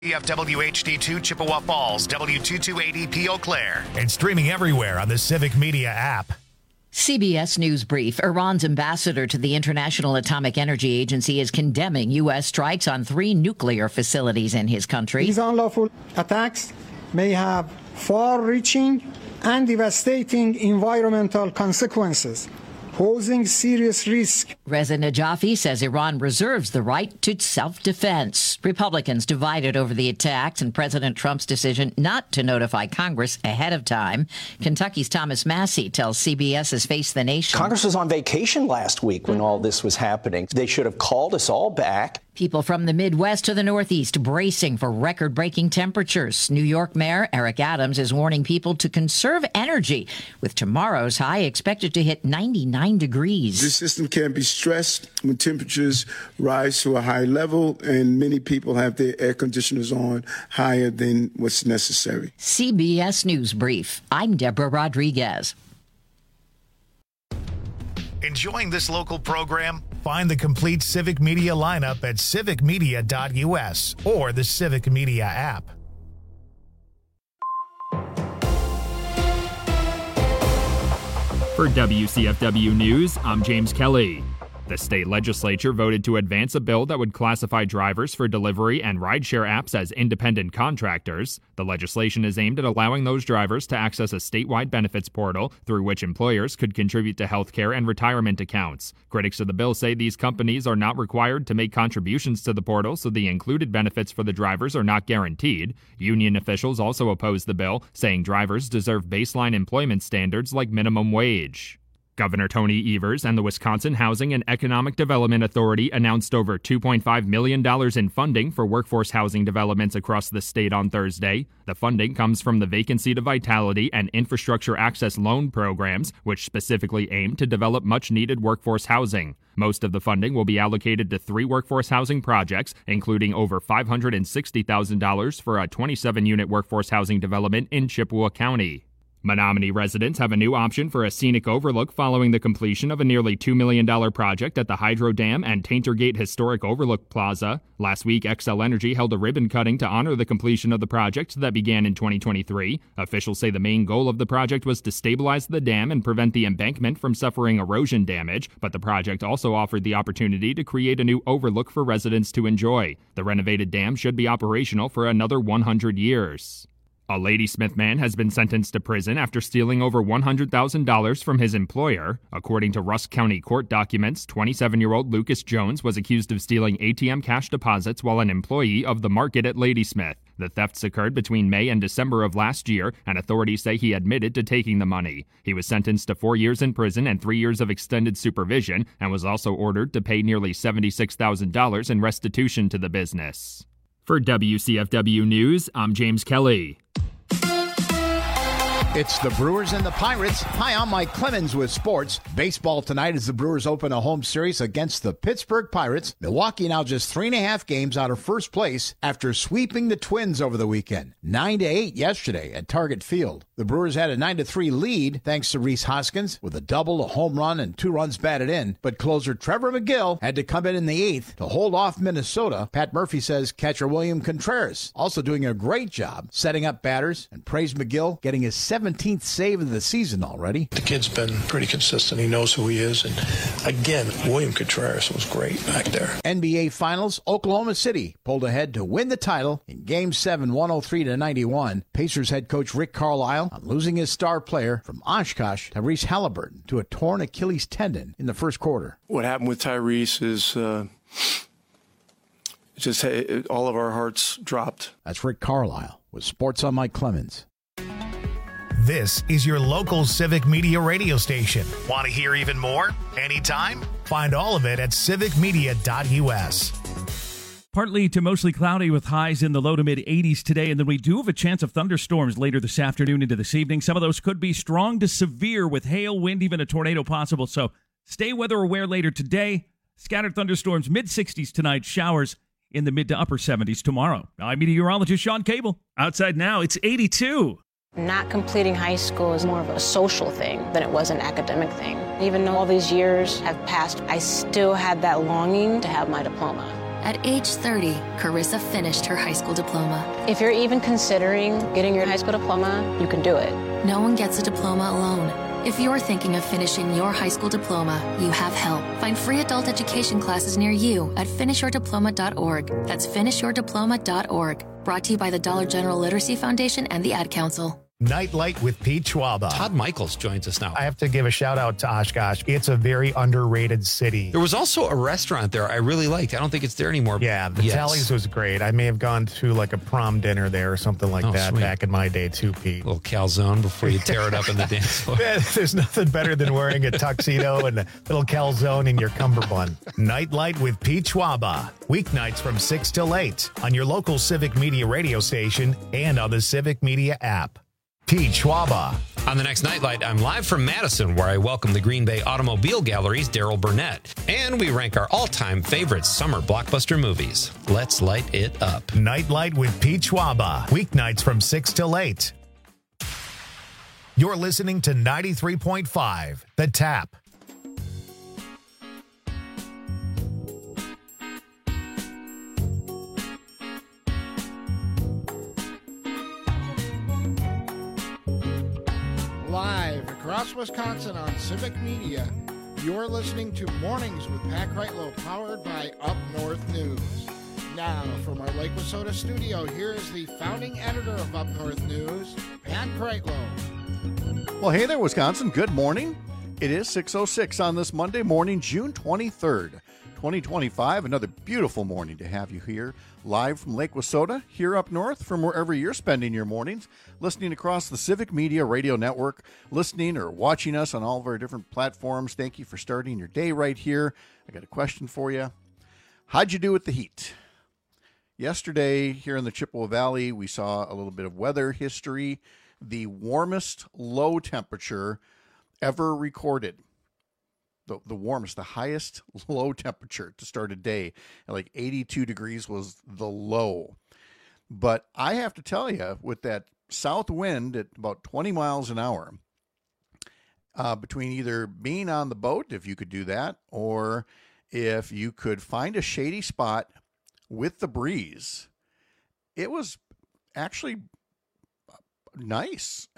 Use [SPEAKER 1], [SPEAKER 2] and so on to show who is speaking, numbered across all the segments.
[SPEAKER 1] CFW HD2 Chippewa Falls, W228EP Eau Claire.
[SPEAKER 2] And streaming everywhere on the Civic Media app.
[SPEAKER 3] CBS News Brief. Iran's ambassador to the International Atomic Energy Agency is condemning U.S. strikes on 3 nuclear facilities in his country.
[SPEAKER 4] These unlawful attacks may have far-reaching and devastating environmental consequences, posing serious risk.
[SPEAKER 3] Reza Najafi says Iran reserves the right to self-defense. Republicans divided over the attacks and President Trump's decision not to notify Congress ahead of time. Kentucky's Thomas Massey tells CBS's Face the Nation.
[SPEAKER 5] Congress was on vacation last week when all this was happening. They should have called us all back.
[SPEAKER 3] People from the Midwest to the Northeast bracing for record-breaking temperatures. New York Mayor Eric Adams is warning people to conserve energy, with tomorrow's high expected to hit 99 degrees.
[SPEAKER 6] This system can be stressed when temperatures rise to a high level, and many people have their air conditioners on higher than what's necessary.
[SPEAKER 3] CBS News Brief. I'm Deborah Rodriguez.
[SPEAKER 1] Enjoying this local program?
[SPEAKER 2] Find the complete Civic Media lineup at civicmedia.us or the Civic Media app.
[SPEAKER 7] For WCFW News, I'm James Kelly. The state legislature voted to advance a bill that would classify drivers for delivery and rideshare apps as independent contractors. The legislation is aimed at allowing those drivers to access a statewide benefits portal through which employers could contribute to health care and retirement accounts. Critics of the bill say these companies are not required to make contributions to the portal, so the included benefits for the drivers are not guaranteed. Union officials also oppose the bill, saying drivers deserve baseline employment standards like minimum wage. Governor Tony Evers and the Wisconsin Housing and Economic Development Authority announced over $2.5 million in funding for workforce housing developments across the state on Thursday. The funding comes from the Vacancy to Vitality and Infrastructure Access Loan programs, which specifically aim to develop much-needed workforce housing. Most of the funding will be allocated to 3 workforce housing projects, including over $560,000 for a 27-unit workforce housing development in Chippewa County. Menominee residents have a new option for a scenic overlook following the completion of a nearly $2 million project at the Hydro Dam and Taintergate Historic Overlook Plaza. Last week, Xcel Energy held a ribbon cutting to honor the completion of the project that began in 2023. Officials say the main goal of the project was to stabilize the dam and prevent the embankment from suffering erosion damage, but the project also offered the opportunity to create a new overlook for residents to enjoy. The renovated dam should be operational for another 100 years. A Ladysmith man has been sentenced to prison after stealing over $100,000 from his employer. According to Rusk County court documents, 27-year-old Lucas Jones was accused of stealing ATM cash deposits while an employee of the market at Ladysmith. The thefts occurred between May and December of last year, and authorities say he admitted to taking the money. He was sentenced to 4 years in prison and 3 years of extended supervision, and was also ordered to pay nearly $76,000 in restitution to the business. For WCFW News, I'm James Kelly.
[SPEAKER 8] It's the Brewers and the Pirates. Hi, I'm Mike Clemens with sports. Baseball tonight as the Brewers open a home series against the Pittsburgh Pirates. Milwaukee now just 3.5 games out of first place after sweeping the Twins over the weekend. 9-8 yesterday at Target Field. The Brewers had a 9-3 lead thanks to Rhys Hoskins with a double, a home run, and 2 runs batted in. But closer Trevor McGill had to come in the 8th to hold off Minnesota. Pat Murphy says catcher William Contreras also doing a great job setting up batters, and praised McGill getting his 17th save of the season already.
[SPEAKER 9] The kid's been pretty consistent. He knows who he is. And again, William Contreras was great back there.
[SPEAKER 8] NBA Finals, Oklahoma City pulled ahead to win the title in Game 7, 103-91. Pacers head coach Rick Carlisle on losing his star player from Oshkosh, Tyrese Halliburton, to a torn Achilles tendon in the first quarter.
[SPEAKER 9] What happened with Tyrese is all of our hearts dropped.
[SPEAKER 8] That's Rick Carlisle with Sports on Mike Clemens.
[SPEAKER 2] This is your local Civic Media radio station.
[SPEAKER 1] Want to hear even more? Anytime?
[SPEAKER 2] Find all of it at civicmedia.us.
[SPEAKER 10] Partly to mostly cloudy with highs in the low to mid 80s today, and then we do have a chance of thunderstorms later this afternoon into this evening. Some of those could be strong to severe with hail, wind, even a tornado possible. So stay weather aware later today. Scattered thunderstorms mid 60s tonight, showers in the mid to upper 70s tomorrow. I'm meteorologist Sean Cable. Outside now, it's 82.
[SPEAKER 11] Not completing high school is more of a social thing than it was an academic thing. Even though all these years have passed, I still had that longing to have my diploma.
[SPEAKER 12] At age 30, Carissa finished her high school diploma.
[SPEAKER 11] If you're even considering getting your high school diploma, you can do it.
[SPEAKER 12] No one gets a diploma alone. If you're thinking of finishing your high school diploma, you have help. Find free adult education classes near you at finishyourdiploma.org. That's finishyourdiploma.org. Brought to you by the Dollar General Literacy Foundation and the Ad Council.
[SPEAKER 2] Nightlight with Pete Schwaba.
[SPEAKER 13] Todd Michaels joins us now.
[SPEAKER 2] I have to give a shout out to Oshkosh. It's a very underrated city.
[SPEAKER 13] There was also a restaurant there I really liked. I don't think it's there anymore.
[SPEAKER 2] Yeah, the Tallies was great. I may have gone to like a prom dinner there or something like that back in my day too, Pete.
[SPEAKER 13] A little calzone before you tear it up in the dance floor.
[SPEAKER 2] There's nothing better than wearing a tuxedo and a little calzone in your cummerbund. Nightlight with Pete Schwaba. Weeknights from 6 till 8 on your local Civic Media radio station and on the Civic Media app. Pete Schwaba.
[SPEAKER 13] On the next Nightlight, I'm live from Madison, where I welcome the Green Bay Automobile Gallery's Daryl Burnett. And we rank our all-time favorite summer blockbuster movies. Let's light it up.
[SPEAKER 2] Nightlight with Pete Schwaba. Weeknights from 6 till 8. You're listening to 93.5, The Tap.
[SPEAKER 8] Live across Wisconsin on Civic Media, you're listening to Mornings with Pat Kreitlow, powered by Up North News. Now, from our Lake Wissota studio, here is the founding editor of Up North News, Pat Kreitlow.
[SPEAKER 14] Well, hey there, Wisconsin. Good morning. It is 6:06 on this Monday morning, June 23rd, 2025. Another beautiful morning to have you here, live from Lake Wissota, here up north, from wherever you're spending your mornings, listening across the Civic Media Radio Network, listening or watching us on all of our different platforms. Thank you for starting your day right here. I got a question for you. How'd you do with the heat? Yesterday, here in the Chippewa Valley, we saw a little bit of weather history. The warmest low temperature ever recorded. The warmest, the highest low temperature to start a day, at like 82 degrees was the low. But I have to tell you, with that south wind at about 20 miles an hour, between either being on the boat, if you could do that, or if you could find a shady spot with the breeze, it was actually nice.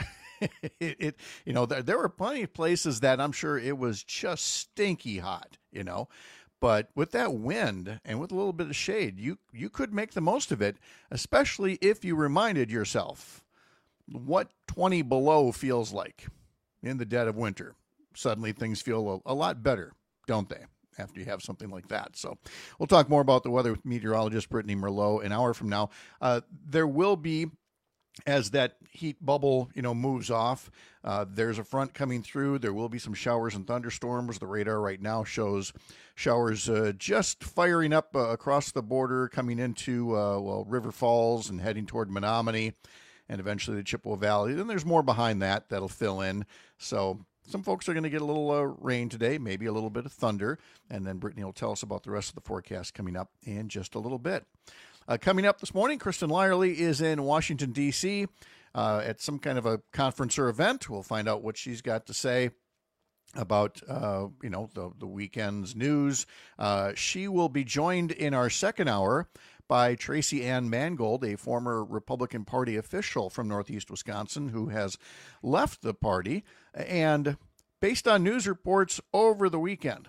[SPEAKER 14] There were plenty of places that I'm sure it was just stinky hot, but with that wind and with a little bit of shade, you could make the most of it, especially if you reminded yourself what 20 below feels like in the dead of winter. Suddenly things feel a lot better, don't they, after you have something like that? So we'll talk more about the weather with meteorologist Brittany Merlot an hour from now. There will be, as that heat bubble, moves off, there's a front coming through. There will be some showers and thunderstorms. The radar right now shows showers just firing up across the border, coming into, River Falls and heading toward Menominee and eventually the Chippewa Valley. Then there's more behind that'll fill in. So some folks are going to get a little rain today, maybe a little bit of thunder. And then Brittany will tell us about the rest of the forecast coming up in just a little bit. Coming up this morning, Kristen Lyerly is in Washington, D.C. At some kind of a conference or event. We'll find out what she's got to say about, the weekend's news. She will be joined in our second hour by Tracy Ann Mangold, a former Republican Party official from Northeast Wisconsin who has left the party. And based on news reports over the weekend,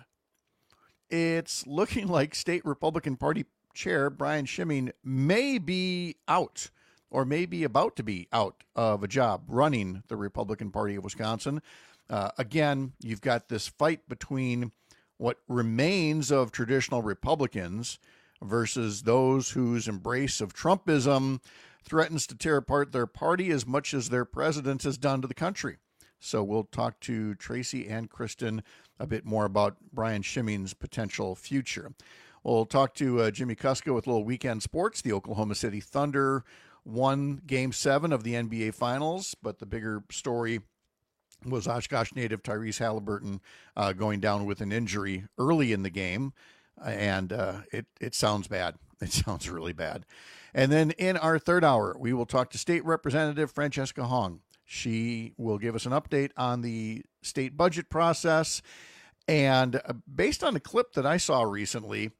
[SPEAKER 14] it's looking like state Republican Party Chair Brian Schimming may be out, or may be about to be out of a job running the Republican Party of Wisconsin. Again, you've got this fight between what remains of traditional Republicans versus those whose embrace of Trumpism threatens to tear apart their party as much as their president has done to the country. So we'll talk to Tracy and Kristen a bit more about Brian Schimming's potential future. We'll talk to Jimmy Kuska with a little weekend sports. The Oklahoma City Thunder won Game 7 of the NBA Finals, but the bigger story was Oshkosh native Tyrese Halliburton going down with an injury early in the game, and it sounds bad. It sounds really bad. And then in our third hour, we will talk to State Representative Francesca Hong. She will give us an update on the state budget process, and based on a clip that I saw recently,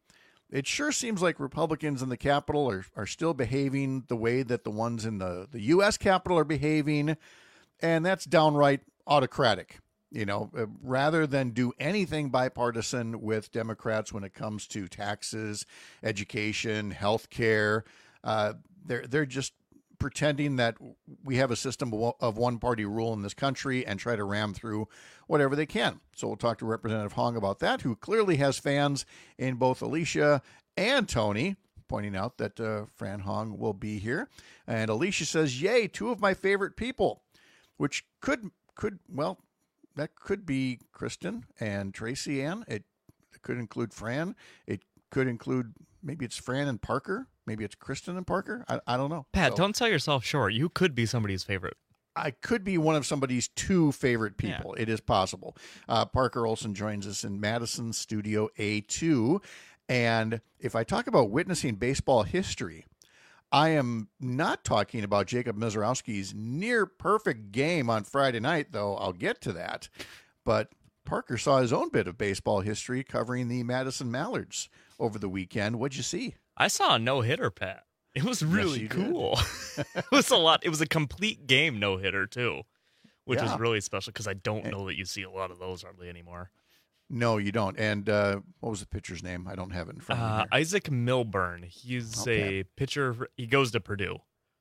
[SPEAKER 14] it sure seems like Republicans in the Capitol are still behaving the way that the ones in the U.S. Capitol are behaving, and that's downright autocratic. Rather than do anything bipartisan with Democrats when it comes to taxes, education, health care, they're just pretending that we have a system of one-party rule in this country and try to ram through whatever they can. So we'll talk to Representative Hong about that, who clearly has fans in both Alicia and Tony, pointing out that Fran Hong will be here. And Alicia says, yay, two of my favorite people, which could that could be Kristen and Tracy Ann. It could include Fran. It could include, maybe it's Fran and Parker. Maybe it's Kristen and Parker. I don't know.
[SPEAKER 15] Pat, don't sell yourself short. You could be somebody's favorite.
[SPEAKER 14] I could be one of somebody's two favorite people. Yeah. It is possible. Parker Olson joins us in Madison Studio A2. And if I talk about witnessing baseball history, I am not talking about Jacob Misiorowski's near perfect game on Friday night, though I'll get to that. But Parker saw his own bit of baseball history covering the Madison Mallards over the weekend. What'd you see?
[SPEAKER 15] I saw a no-hitter, Pat. It was really cool. It was a lot. It was a complete game no-hitter, too, which was really special because I don't know that you see a lot of those hardly anymore.
[SPEAKER 14] No, you don't. And what was the pitcher's name? I don't have it in front of me.
[SPEAKER 15] Isaac Milburn. He's a pitcher. He goes to Purdue.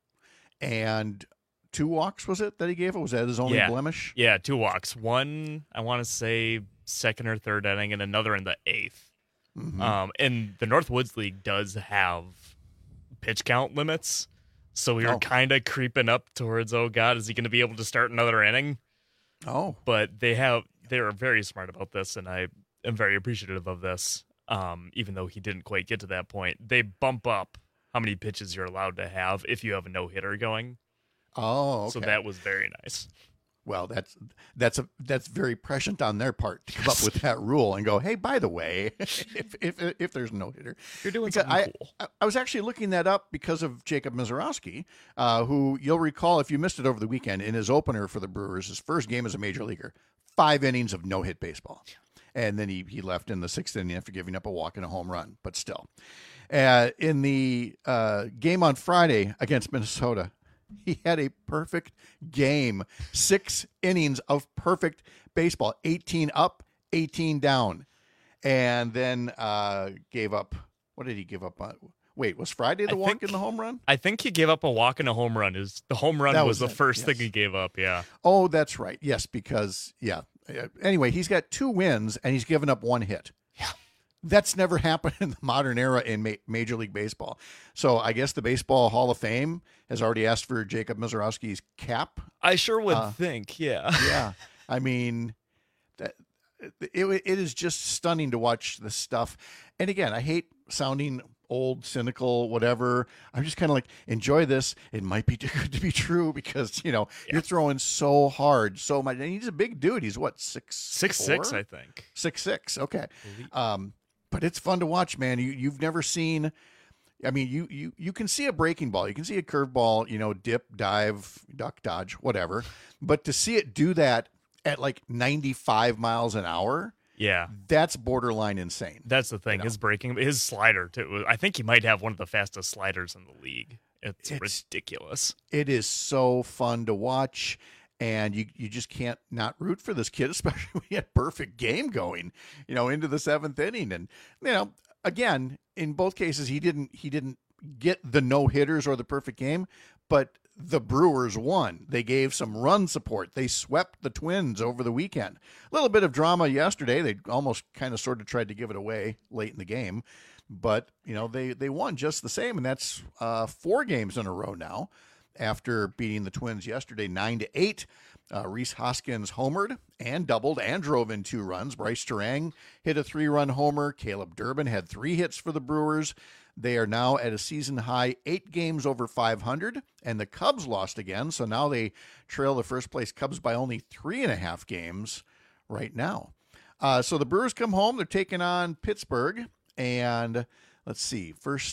[SPEAKER 14] And 2 walks, was it, that he gave? Was that his only blemish?
[SPEAKER 15] Yeah, 2 walks. One, I want to say, second or third inning, and another in the 8th. Mm-hmm. And the Northwoods League does have pitch count limits. So we were kind of creeping up towards, oh, God, is he going to be able to start another inning?
[SPEAKER 14] Oh.
[SPEAKER 15] But they are very smart about this, and I am very appreciative of this, even though he didn't quite get to that point. They bump up how many pitches you're allowed to have if you have a no-hitter going.
[SPEAKER 14] Oh, okay.
[SPEAKER 15] So that was very nice.
[SPEAKER 14] Well, that's very prescient on their part to come up with that rule and go, hey, by the way, if there's no hitter,
[SPEAKER 15] you're doing something cool.
[SPEAKER 14] I was actually looking that up because of Jacob Misiorowski, who you'll recall if you missed it over the weekend in his opener for the Brewers, his first game as a major leaguer, 5 innings of no-hit baseball, and then he left in the 6th inning after giving up a walk and a home run. But still, in the game on Friday against Minnesota, he had a perfect game, 6 innings of perfect baseball, 18 up, 18 down, and then gave up. What did he give up on? Wait, was Friday the walk and the home run?
[SPEAKER 15] I think he gave up a walk and a home run. The home run was the first thing he gave up, yeah.
[SPEAKER 14] Oh, that's right. Yes, because, Anyway, he's got 2 wins, and he's given up 1 hit.
[SPEAKER 15] Yeah.
[SPEAKER 14] That's never happened in the modern era in Major League Baseball. So I guess the Baseball Hall of Fame has already asked for Jacob Misiorowski's cap.
[SPEAKER 15] I sure would think, yeah.
[SPEAKER 14] Yeah. I mean, it is just stunning to watch this stuff. And again, I hate sounding old, cynical, whatever. I'm just kind of like, enjoy this. It might be too good to be true because, you're throwing so hard, so much. And he's a big dude. He's what, 6'6",
[SPEAKER 15] I think.
[SPEAKER 14] 6'6", okay. But it's fun to watch, man. You've never seen, I mean, you can see a breaking ball. You can see a curveball, dip, dive, duck, dodge, whatever. But to see it do that at like 95 miles an hour,
[SPEAKER 15] yeah,
[SPEAKER 14] that's borderline insane.
[SPEAKER 15] That's the thing. His slider too. I think he might have one of the fastest sliders in the league. It's ridiculous.
[SPEAKER 14] It is so fun to watch, and you just can't not root for this kid, especially when he had perfect game going, into the 7th inning. And again, in both cases, he didn't get the no hitters or the perfect game, but the Brewers won. They gave some run support. They swept the Twins over the weekend. A little bit of drama yesterday. They almost kind of sort of tried to give it away late in the game, but they won just the same, and that's 4 games in a row now after beating the Twins yesterday 9-8. Rhys Hoskins homered and doubled and drove in 2 runs. Bryce Terang hit a 3-run homer. Caleb Durbin had 3 hits for the Brewers. They are now at a season-high 8 games over 500, and the Cubs lost again, so now they trail the first-place Cubs by only 3.5 games right now. So the Brewers come home. They're taking on Pittsburgh, and let's see. First,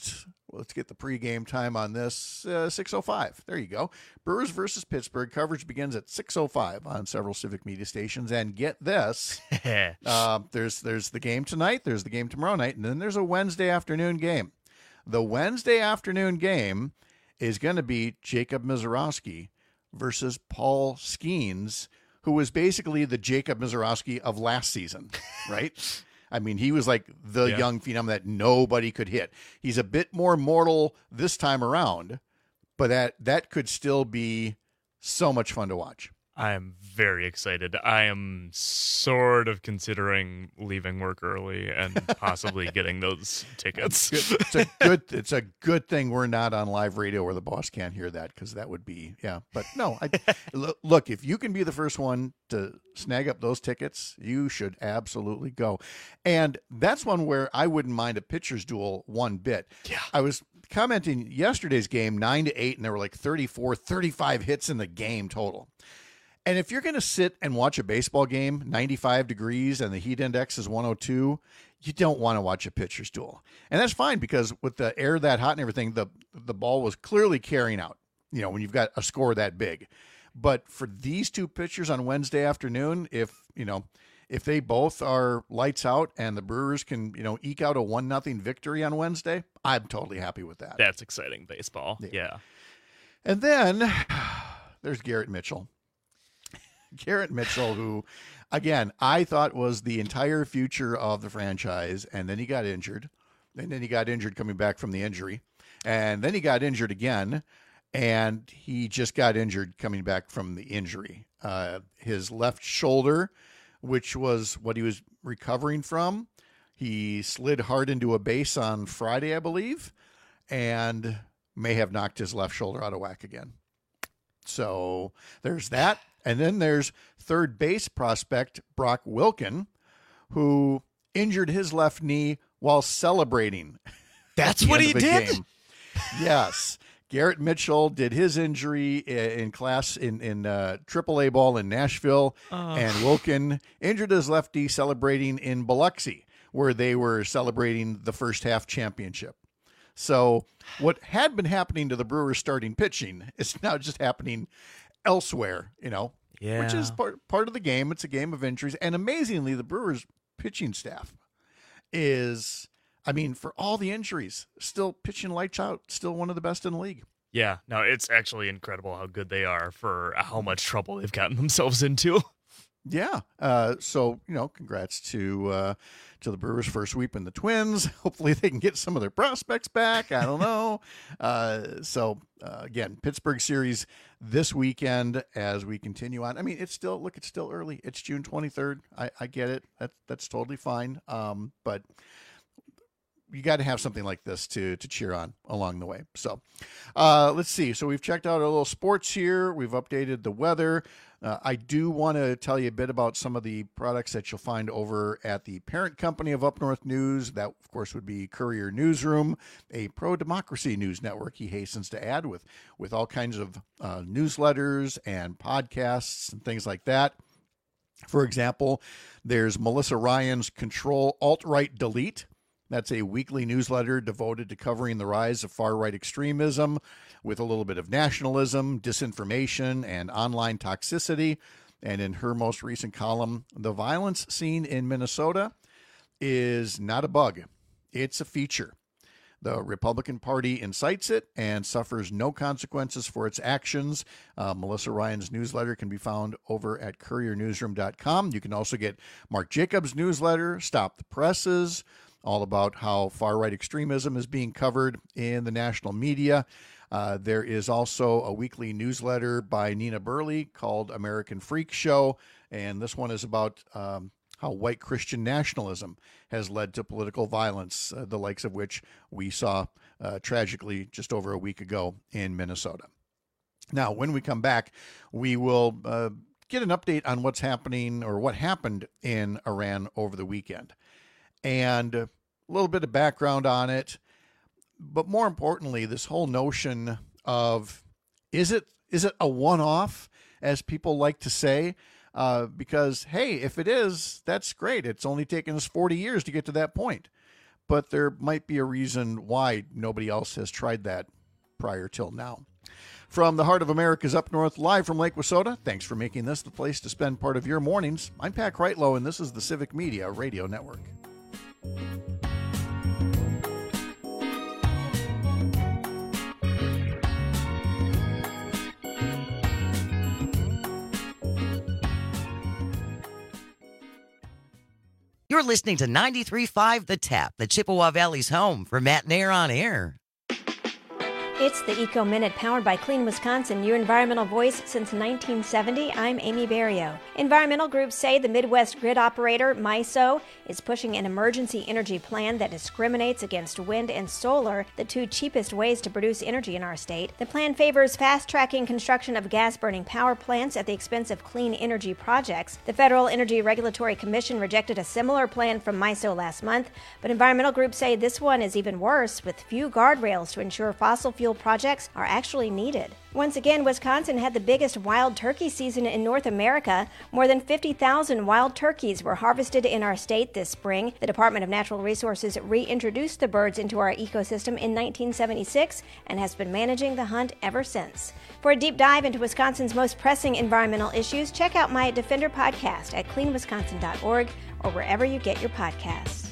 [SPEAKER 14] let's get the pregame time on this. 6:05. There you go. Brewers versus Pittsburgh. Coverage begins at 6:05 on several Civic Media stations. And get this, there's the game tonight, there's the game tomorrow night, and then there's a Wednesday afternoon game. The Wednesday afternoon game is going to be Jacob Misiorowski versus Paul Skeens, who was basically the Jacob Misiorowski of last season, right? I mean, he was like the young phenom that nobody could hit. He's a bit more mortal this time around, but that could still be so much fun to watch.
[SPEAKER 15] I am very excited. I am sort of considering leaving work early and possibly getting those tickets.
[SPEAKER 14] It's a good thing we're not on live radio where the boss can't hear that, because that would be, But no, look, if you can be the first one to snag up those tickets, you should absolutely go. And that's one where I wouldn't mind a pitcher's duel one bit.
[SPEAKER 15] Yeah.
[SPEAKER 14] I was commenting yesterday's game 9-8, and there were like 34, 35 hits in the game total. And if you're going to sit and watch a baseball game, 95 degrees, and the heat index is 102, you don't want to watch a pitcher's duel. And that's fine, because with the air that hot and everything, the ball was clearly carrying out, when you've got a score that big. But for these two pitchers on Wednesday afternoon, if they both are lights out and the Brewers can, eke out a 1-0 victory on Wednesday, I'm totally happy with that.
[SPEAKER 15] That's exciting baseball. Yeah.
[SPEAKER 14] And then there's Garrett Mitchell. Garrett Mitchell, who, again, I thought was the entire future of the franchise, and then he got injured. And then he got injured coming back from the injury. And then he got injured again, and he just got injured coming back from the injury. His left shoulder, which was what he was recovering from, he slid hard into a base on Friday, I believe, and may have knocked his left shoulder out of whack again. So there's that. And then there's third base prospect Brock Wilken, who injured his left knee while celebrating.
[SPEAKER 15] That's what he did?
[SPEAKER 14] Game. Yes. Garrett Mitchell did his injury in class in AAA ball in Nashville, and Wilken injured his left knee celebrating in Biloxi, where they were celebrating the first half championship. So what had been happening to the Brewers starting pitching is now just happening elsewhere, which is part of the game. It's a game of injuries. And amazingly, the Brewers pitching staff is, for all the injuries, still pitching lights out, still one of the best in the league.
[SPEAKER 15] Yeah, no, it's actually incredible how good they are for how much trouble they've gotten themselves into.
[SPEAKER 14] Yeah. So, congrats to the Brewers for sweeping the Twins. Hopefully they can get some of their prospects back. I don't know. Again, Pittsburgh series this weekend as we continue on. It's still early. It's June 23rd. I get it. That's totally fine. But you got to have something like this to cheer on along the way. So let's see. So we've checked out a little sports here. We've updated the weather. I do want to tell you a bit about some of the products that you'll find over at the parent company of Up North News. That, of course, would be Courier Newsroom, a pro-democracy news network, he hastens to add, with all kinds of newsletters and podcasts and things like that. For example, there's Melissa Ryan's Control Alt-Right Delete. That's a weekly newsletter devoted to covering the rise of far-right extremism with a little bit of nationalism, disinformation, and online toxicity. And in her most recent column, the violence seen in Minnesota is not a bug. It's a feature. The Republican Party incites it and suffers no consequences for its actions. Melissa Ryan's newsletter can be found over at couriernewsroom.com. You can also get Mark Jacobs' newsletter, Stop the Presses, all about how far-right extremism is being covered in the national media. There is also a weekly newsletter by Nina Burley called American Freak Show, and this one is about how white Christian nationalism has led to political violence, the likes of which we saw tragically just over a week ago in Minnesota. Now, when we come back, we will get an update on what's happening or what happened in Iran over the weekend, and a little bit of background on it. But more importantly, this whole notion of, is it a one-off, as people like to say? Because, hey, if it is, that's great. It's only taken us 40 years to get to that point. but there might be a reason why nobody else has tried that prior till now. From the heart of America's up north, live from Lake Wissota, thanks for making this the place to spend part of your mornings. I'm Pat Kreitlow, and this is the Civic Media Radio Network.
[SPEAKER 16] You're listening to 93.5 The Tap, the Chippewa Valley's home for Matt and Air on Air.
[SPEAKER 17] It's the Eco Minute powered by Clean Wisconsin, your environmental voice since 1970. I'm Amy Barrio. Environmental groups say the Midwest grid operator, MISO, is pushing an emergency energy plan that discriminates against wind and solar, the two cheapest ways to produce energy in our state. The plan favors fast-tracking construction of gas-burning power plants at the expense of clean energy projects. The Federal Energy Regulatory Commission rejected a similar plan from MISO last month, but environmental groups say this one is even worse, with few guardrails to ensure fossil fuel projects are actually needed. Once again, Wisconsin had the biggest wild turkey season in North America. More than 50,000 wild turkeys were harvested in our state this spring. The Department of Natural Resources reintroduced the birds into our ecosystem in 1976 and has been managing the hunt ever since. For a deep dive into Wisconsin's most pressing environmental issues, check out my Defender podcast at cleanwisconsin.org or wherever you get your podcasts.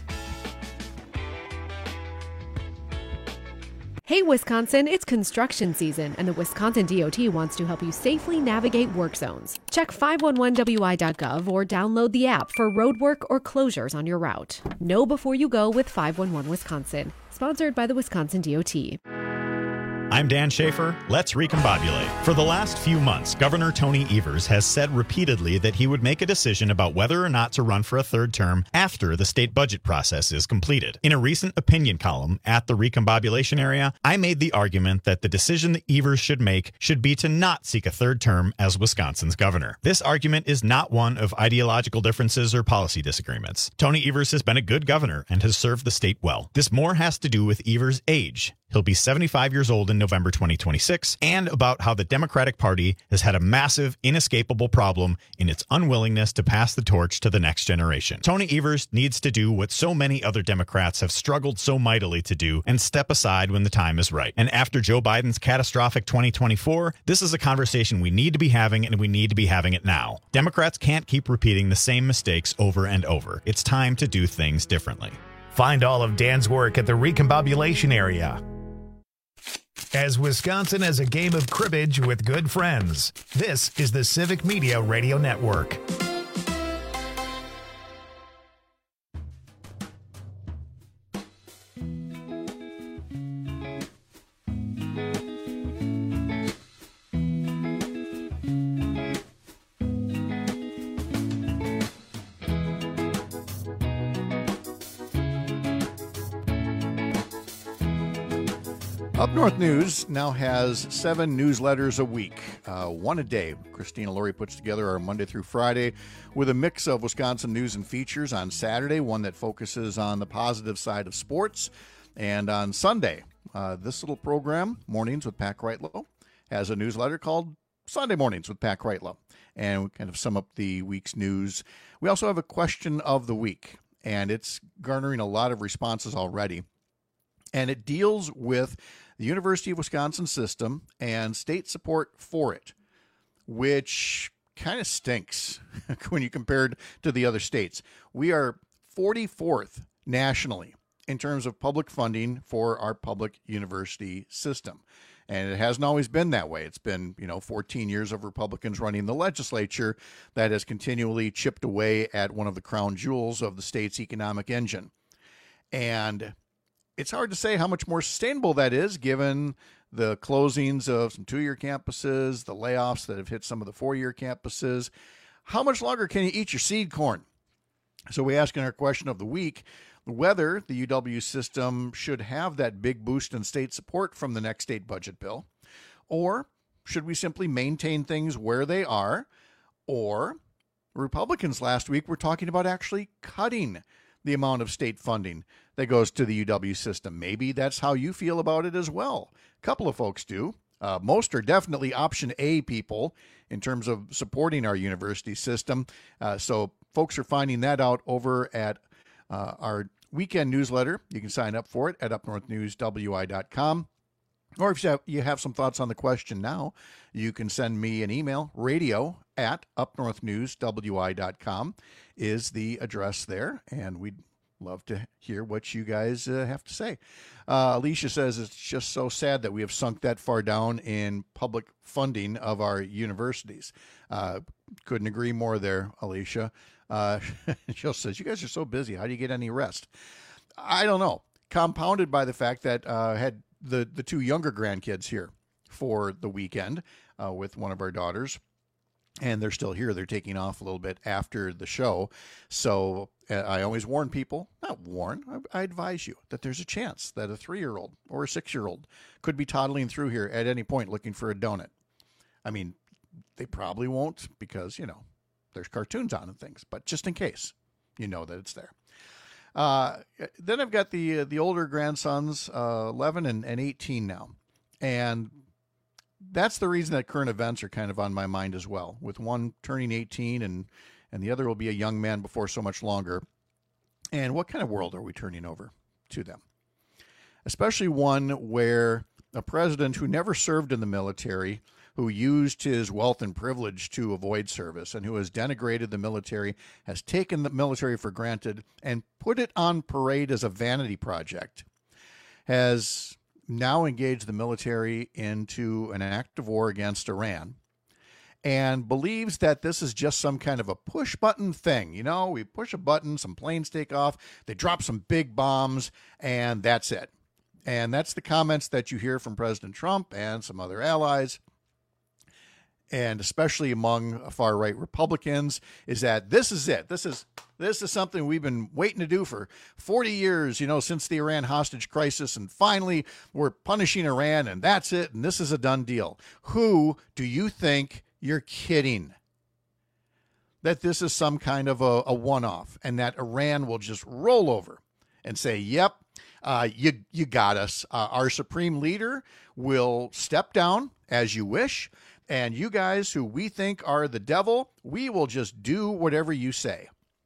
[SPEAKER 18] Hey Wisconsin, it's construction season, and the Wisconsin DOT wants to help you safely navigate work zones. Check 511wi.gov or download the app for roadwork or closures on your route. Know before you go with 511 Wisconsin, sponsored by the Wisconsin DOT.
[SPEAKER 19] I'm Dan Schaefer. Let's recombobulate. For the last few months, Governor Tony Evers has said repeatedly that he would make a decision about whether or not to run for a third term after the state budget process is completed. In a recent opinion column at the Recombobulation Area, I made the argument that the decision that Evers should make should be to not seek a third term as Wisconsin's governor. This argument is not one of ideological differences or policy disagreements. Tony Evers has been a good governor and has served the state well. This more has to do with Evers' age. He'll be 75 years old in November 2026, and about how the Democratic Party has had a massive, inescapable problem in its unwillingness to pass the torch to the next generation. Tony Evers needs to do what so many other Democrats have struggled so mightily to do and step aside when the time is right. And after Joe Biden's catastrophic 2024, this is a conversation we need to be having, and we need to be having it now. Democrats can't keep repeating the same mistakes over and over. It's time to do things differently.
[SPEAKER 2] Find all of Dan's work at the Recombobulation Area. As Wisconsin has a game of cribbage with good friends, this is the Civic Media Radio Network.
[SPEAKER 14] Up North News now has 7 newsletters a week, one a day. Christina Laurie puts together our Monday through Friday with a mix of Wisconsin news and features. On Saturday, one that focuses on the positive side of sports. And on Sunday, this little program, Mornings with Pat Kreitlow, has a newsletter called Sunday Mornings with Pat Kreitlow. And we kind of sum up the week's news. We also have a question of the week, and it's garnering a lot of responses already. And it deals with the University of Wisconsin system and state support for it, which kind of stinks when you compare it to the other states. We are 44th nationally in terms of public funding for our public university system. And it hasn't always been that way. It's been, 14 years of Republicans running the legislature that has continually chipped away at one of the crown jewels of the state's economic engine. And it's hard to say how much more sustainable that is given the closings of some 2-year campuses, the layoffs that have hit some of the 4-year campuses. How much longer can you eat your seed corn? So we ask in our question of the week whether the UW system should have that big boost in state support from the next state budget bill, or should we simply maintain things where they are, or Republicans last week were talking about actually cutting the amount of state funding that goes to the UW system. Maybe that's how you feel about it as well. A couple of folks do. Most are definitely option A people in terms of supporting our university system. So folks are finding that out over at our weekend newsletter. You can sign up for it at upnorthnewswi.com. Or if you have some thoughts on the question now, you can send me an email. radio@upnorthnewswi.com is the address there, and we'd love to hear what you guys have to say. Alicia says it's just so sad that we have sunk that far down in public funding of our universities. Couldn't agree more there, Alicia. Jill says, you guys are so busy. How do you get any rest? I don't know. Compounded by the fact that had the two younger grandkids here for the weekend with one of our daughters. And they're still here. They're taking off a little bit after the show. So I always warn people, not warn, I advise you that there's a chance that a 3-year-old or a 6-year-old could be toddling through here at any point looking for a donut. I mean, they probably won't because, there's cartoons on and things. But just in case, you know that it's there. Then I've got the older grandsons, 11 and 18 now. And that's the reason that current events are kind of on my mind as well, with one turning 18 and the other will be a young man before so much longer. And what kind of world are we turning over to them? Especially one where a president who never served in the military, who used his wealth and privilege to avoid service, and who has denigrated the military, has taken the military for granted and put it on parade as a vanity project, has now engaged the military into an act of war against Iran, and believes that this is just some kind of a push-button thing. We push a button, some planes take off, they drop some big bombs, and that's it. And that's the comments that you hear from President Trump and some other allies, and especially among far-right Republicans, is that this is it. This is something we've been waiting to do for 40 years, since the Iran hostage crisis, and finally we're punishing Iran, and that's it, and this is a done deal. Who do you think you're kidding? That this is some kind of a one-off, and that Iran will just roll over and say, yep, you got us. Our supreme leader will step down as you wish, and you guys who we think are the devil, we will just do whatever you say.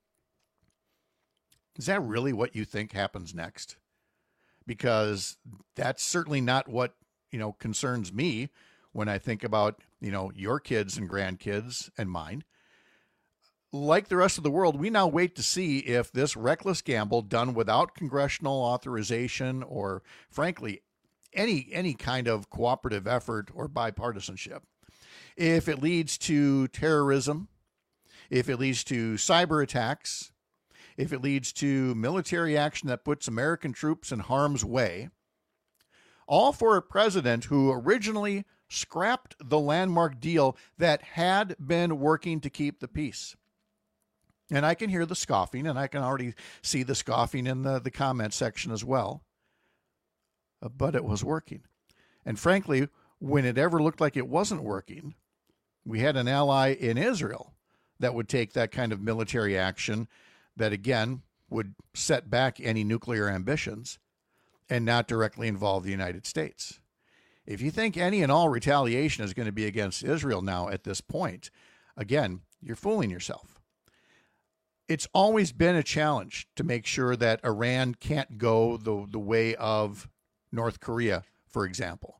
[SPEAKER 14] Is that really what you think happens next? Because that's certainly not what, concerns me when I think about, your kids and grandkids and mine. Like the rest of the world, we now wait to see if this reckless gamble done without congressional authorization or, frankly, any kind of cooperative effort or bipartisanship, if it leads to terrorism, if it leads to cyber attacks, if it leads to military action that puts American troops in harm's way, all for a president who originally scrapped the landmark deal that had been working to keep the peace. And I can hear the scoffing, and I can already see the scoffing in the comment section as well. But it was working. And frankly, when it ever looked like it wasn't working, we had an ally in Israel that would take that kind of military action that, again, would set back any nuclear ambitions and not directly involve the United States. If you think any and all retaliation is going to be against Israel now at this point, again, you're fooling yourself. It's always been a challenge to make sure that Iran can't go the way of North Korea, for example,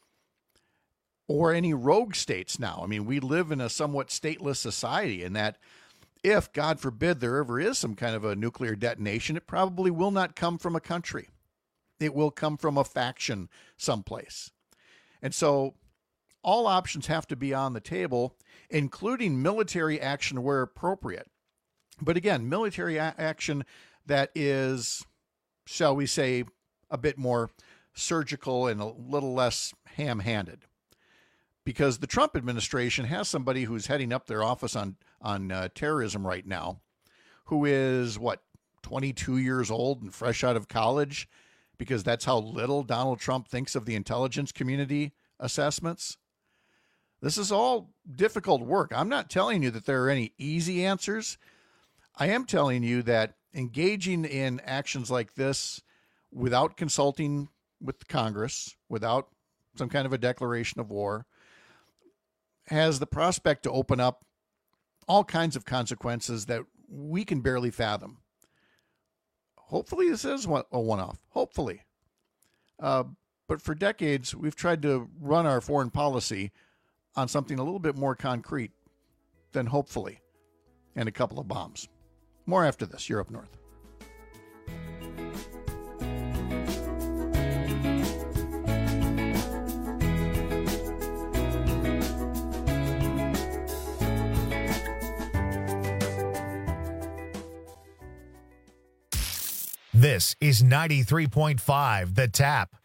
[SPEAKER 14] or any rogue states now. I mean, we live in a somewhat stateless society, and that if, God forbid, there ever is some kind of a nuclear detonation, it probably will not come from a country. It will come from a faction someplace. And so all options have to be on the table, including military action where appropriate. But again, military action that is, shall we say, a bit more surgical and a little less ham-handed. Because the Trump administration has somebody who's heading up their office on terrorism right now, who is, 22 years old and fresh out of college, because that's how little Donald Trump thinks of the intelligence community assessments. This is all difficult work. I'm not telling you that there are any easy answers. I am telling you that engaging in actions like this without consulting with Congress, without some kind of a declaration of war, has the prospect to open up all kinds of consequences that we can barely fathom. Hopefully this is a one-off. Hopefully. But for decades, we've tried to run our foreign policy on something a little bit more concrete than hopefully, and a couple of bombs. More after this. You're Up North.
[SPEAKER 2] This is 93.5 The Tap.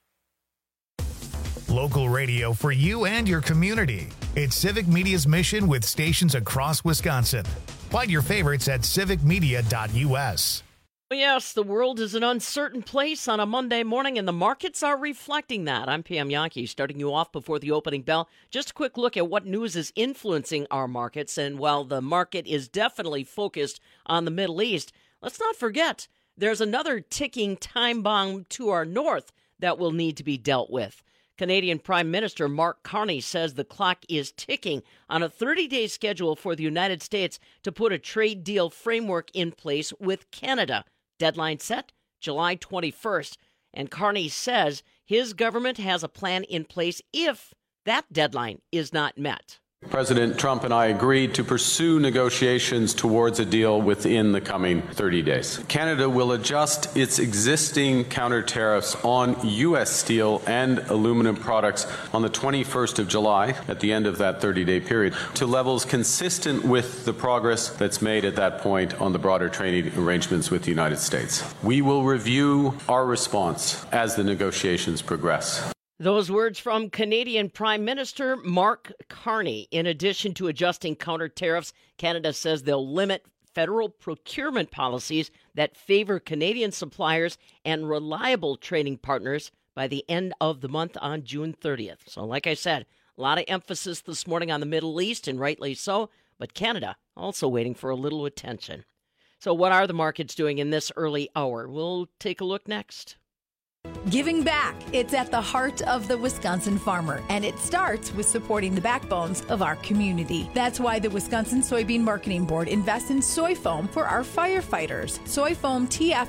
[SPEAKER 2] Local radio for you and your community. It's Civic Media's mission with stations across Wisconsin. Find your favorites at civicmedia.us.
[SPEAKER 20] Yes, the world is an uncertain place on a Monday morning, and the markets are reflecting that. I'm Pam Yankee, starting you off before the opening bell. Just a quick look at what news is influencing our markets. And while the market is definitely focused on the Middle East, let's not forget there's another ticking time bomb to our north that will need to be dealt with. Canadian Prime Minister Mark Carney says the clock is ticking on a 30-day schedule for the United States to put a trade deal framework in place with Canada. Deadline set July 21st. And Carney says his government has a plan in place if that deadline is not met.
[SPEAKER 21] President Trump and I agreed to pursue negotiations towards a deal within the coming 30 days. Canada will adjust its existing counter tariffs on U.S. steel and aluminum products on the 21st of July, at the end of that 30-day period, to levels consistent with the progress that's made at that point on the broader trading arrangements with the United States. We will review our response as the negotiations progress.
[SPEAKER 20] Those words from Canadian Prime Minister Mark Carney. In addition to adjusting counter tariffs, Canada says they'll limit federal procurement policies that favor Canadian suppliers and reliable trading partners by the end of the month on June 30th. So like I said, a lot of emphasis this morning on the Middle East, and rightly so, but Canada also waiting for a little attention. So what are the markets doing in this early hour? We'll take a look next.
[SPEAKER 22] Giving back. It's at the heart of the Wisconsin farmer, and it starts with supporting the backbones of our community. That's why the Wisconsin Soybean Marketing Board invests in soy foam for our firefighters. Soy foam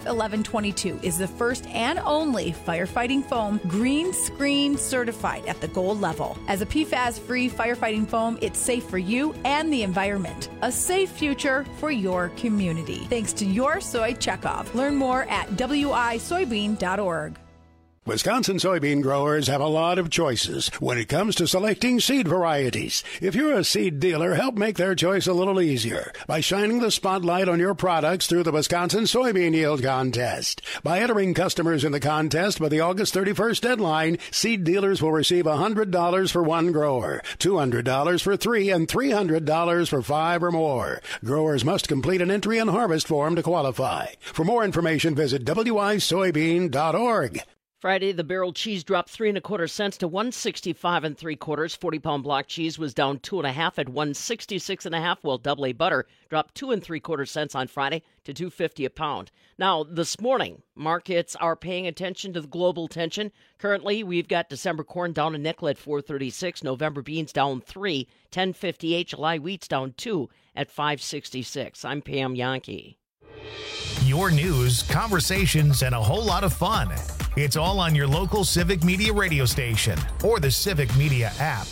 [SPEAKER 22] TF1122 is the first and only firefighting foam green screen certified at the gold level. As a PFAS-free firefighting foam, it's safe for you and the environment. A safe future for your community. Thanks to your soy checkoff. Learn more at wisoybean.org.
[SPEAKER 23] Wisconsin soybean growers have a lot of choices when it comes to selecting seed varieties. If you're a seed dealer, help make their choice a little easier by shining the spotlight on your products through the Wisconsin Soybean Yield Contest. By entering customers in the contest by the August 31st deadline, seed dealers will receive $100 for one grower, $200 for three, and $300 for five or more. Growers must complete an entry and harvest form to qualify. For more information, visit wisoybean.org.
[SPEAKER 20] Friday, the barrel cheese dropped 3 1/4 cents to 165 3/4. 40-pound block cheese was down 2 1/2 at 166 1/2, while double A butter dropped 2 3/4 cents on Friday to $2.50 a pound. Now, this morning, markets are paying attention to the global tension. Currently, we've got December corn down a nickel at 4.36, November beans down 3, 10.58, July wheat's down 2 at 5.66. I'm Pam Yankee.
[SPEAKER 2] Your news, conversations, and a whole lot of fun. It's all on your local Civic Media radio station or the Civic Media app.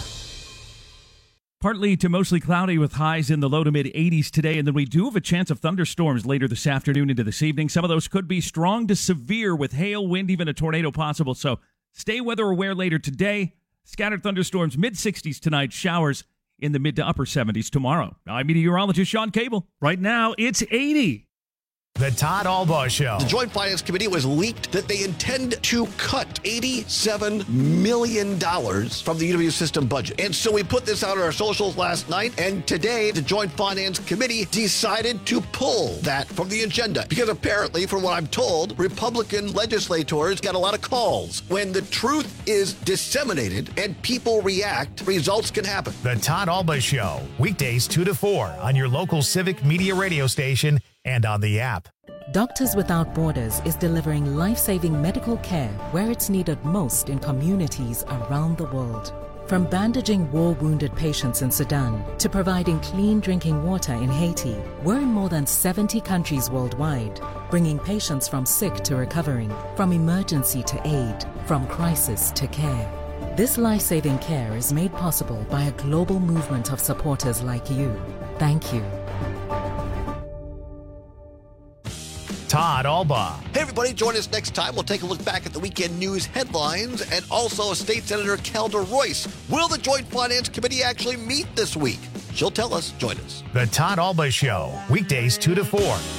[SPEAKER 10] Partly to mostly cloudy with highs in the low to mid 80s today, and then we do have a chance of thunderstorms later this afternoon into this evening. Some of those could be strong to severe with hail, wind, even a tornado possible. So stay weather aware later today. Scattered thunderstorms mid 60s tonight, showers in the mid to upper 70s tomorrow. Now, I'm meteorologist Sean Cable. Right now, it's 80.
[SPEAKER 2] The Todd Albaugh Show.
[SPEAKER 24] The Joint Finance Committee was leaked that they intend to cut $87 million from the UW system budget. And so we put this out on our socials last night, and today the Joint Finance Committee decided to pull that from the agenda. Because apparently, from what I'm told, Republican legislators got a lot of calls. When the truth is disseminated and people react, results can happen.
[SPEAKER 2] The Todd Albaugh Show, weekdays 2 to 4 on your local Civic Media radio station and on the app.
[SPEAKER 25] Doctors Without Borders is delivering life-saving medical care where it's needed most in communities around the world. From bandaging war-wounded patients in Sudan to providing clean drinking water in Haiti, we're in more than 70 countries worldwide, bringing patients from sick to recovering, from emergency to aid, from crisis to care. This life-saving care is made possible by a global movement of supporters like you. Thank you.
[SPEAKER 2] Todd Alba.
[SPEAKER 24] Hey, everybody, join us next time. We'll take a look back at the weekend news headlines and also State Senator Kelda Royce. Will the Joint Finance Committee actually meet this week? She'll tell us. Join us.
[SPEAKER 2] The Todd Alba Show, weekdays 2 to 4.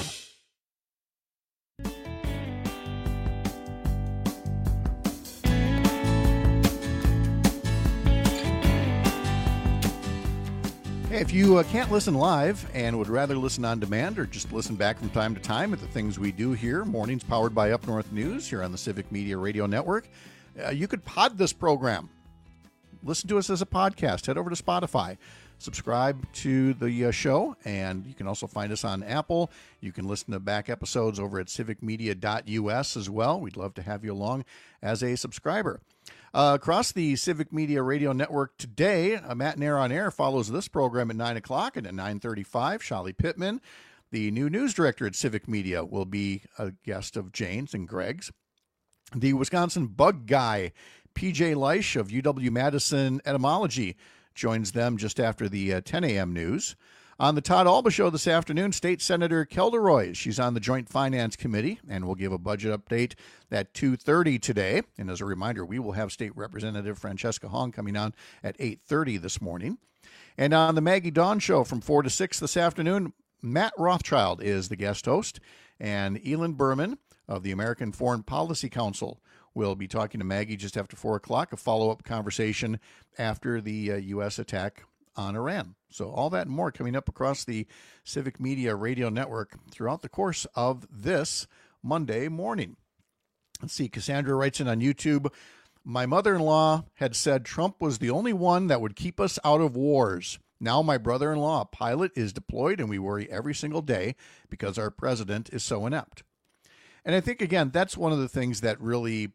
[SPEAKER 14] Hey, if you can't listen live and would rather listen on demand or just listen back from time to time at the things we do here, mornings powered by Up North News here on the Civic Media Radio Network, you could pod this program. Listen to us as a podcast. Head over to Spotify. Subscribe to the show, and you can also find us on Apple. You can listen to back episodes over at civicmedia.us as well. We'd love to have you along as a subscriber. Across the Civic Media Radio Network today, Matt Nair on Air follows this program at 9 o'clock, and at 9:35, Shali Pittman, the new news director at Civic Media, will be a guest of Jane's and Greg's. The Wisconsin bug guy, PJ Leish of UW-Madison Etymology, joins them just after the 10 a.m. news. On the Todd Alba Show this afternoon, State Senator Kelda Royce. She's on the Joint Finance Committee and will give a budget update at 2:30 today. And as a reminder, we will have State Representative Francesca Hong coming on at 8:30 this morning. And on the Maggie Dawn Show from 4 to 6 this afternoon, Matt Rothschild is the guest host, and Elin Berman of the American Foreign Policy Council will be talking to Maggie just after 4 o'clock, a follow-up conversation after the U.S. attack on Iran. So all that and more coming up across the Civic Media Radio Network throughout the course of this Monday morning. Let's see, Cassandra writes in on YouTube, my mother-in-law had said Trump was the only one that would keep us out of wars. Now my brother-in-law, a pilot, is deployed and we worry every single day because our president is so inept. And I think, again, that's one of the things that really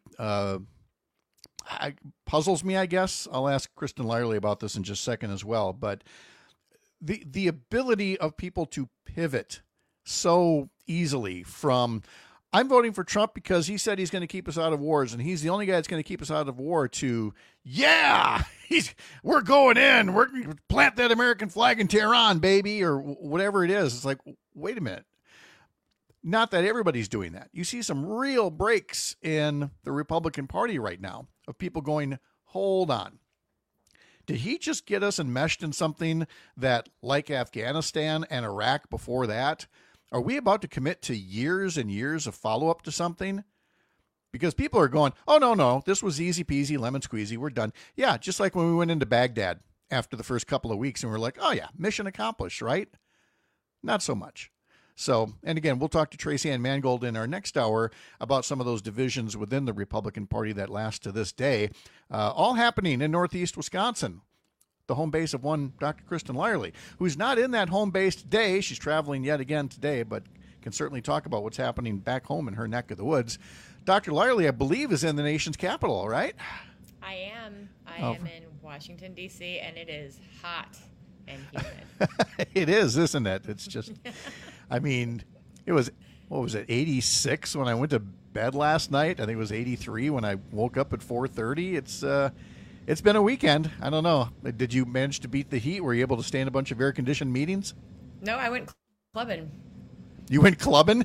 [SPEAKER 14] puzzles me, I guess. I'll ask Kristen Lyerly about this in just a second as well. But the ability of people to pivot so easily from, I'm voting for Trump because he said he's going to keep us out of wars, and he's the only guy that's going to keep us out of war, to, yeah, we're going in. We're going to plant that American flag in Tehran, baby, or whatever it is. It's like, wait a minute. Not that everybody's doing that. You see some real breaks in the Republican Party right now of people going, hold on. Did he just get us enmeshed in something that, like Afghanistan and Iraq before that, are we about to commit to years and years of follow-up to something? Because people are going, oh, no, this was easy peasy, lemon squeezy, we're done. Yeah, just like when we went into Baghdad after the first couple of weeks and we're like, oh, yeah, mission accomplished, right? Not so much. So, and again, we'll talk to Tracy Ann Mangold in our next hour about some of those divisions within the Republican Party that last to this day, all happening in Northeast Wisconsin, the home base of one Dr. Kristen Lyerly, who's not in that home base today. She's traveling yet again today, but can certainly talk about what's happening back home in her neck of the woods. Dr. Lyerly, I believe, is in the nation's capital, right?
[SPEAKER 3] I am. I am in Washington, D.C., and it is hot and humid.
[SPEAKER 14] It is, isn't it? It's just... I mean, it was, 86 when I went to bed last night? I think it was 83 when I woke up at 4:30. It's been a weekend. I don't know. Did you manage to beat the heat? Were you able to stay in a bunch of air-conditioned meetings?
[SPEAKER 3] No, I went clubbing.
[SPEAKER 14] You went clubbing?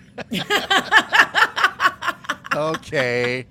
[SPEAKER 14] Okay.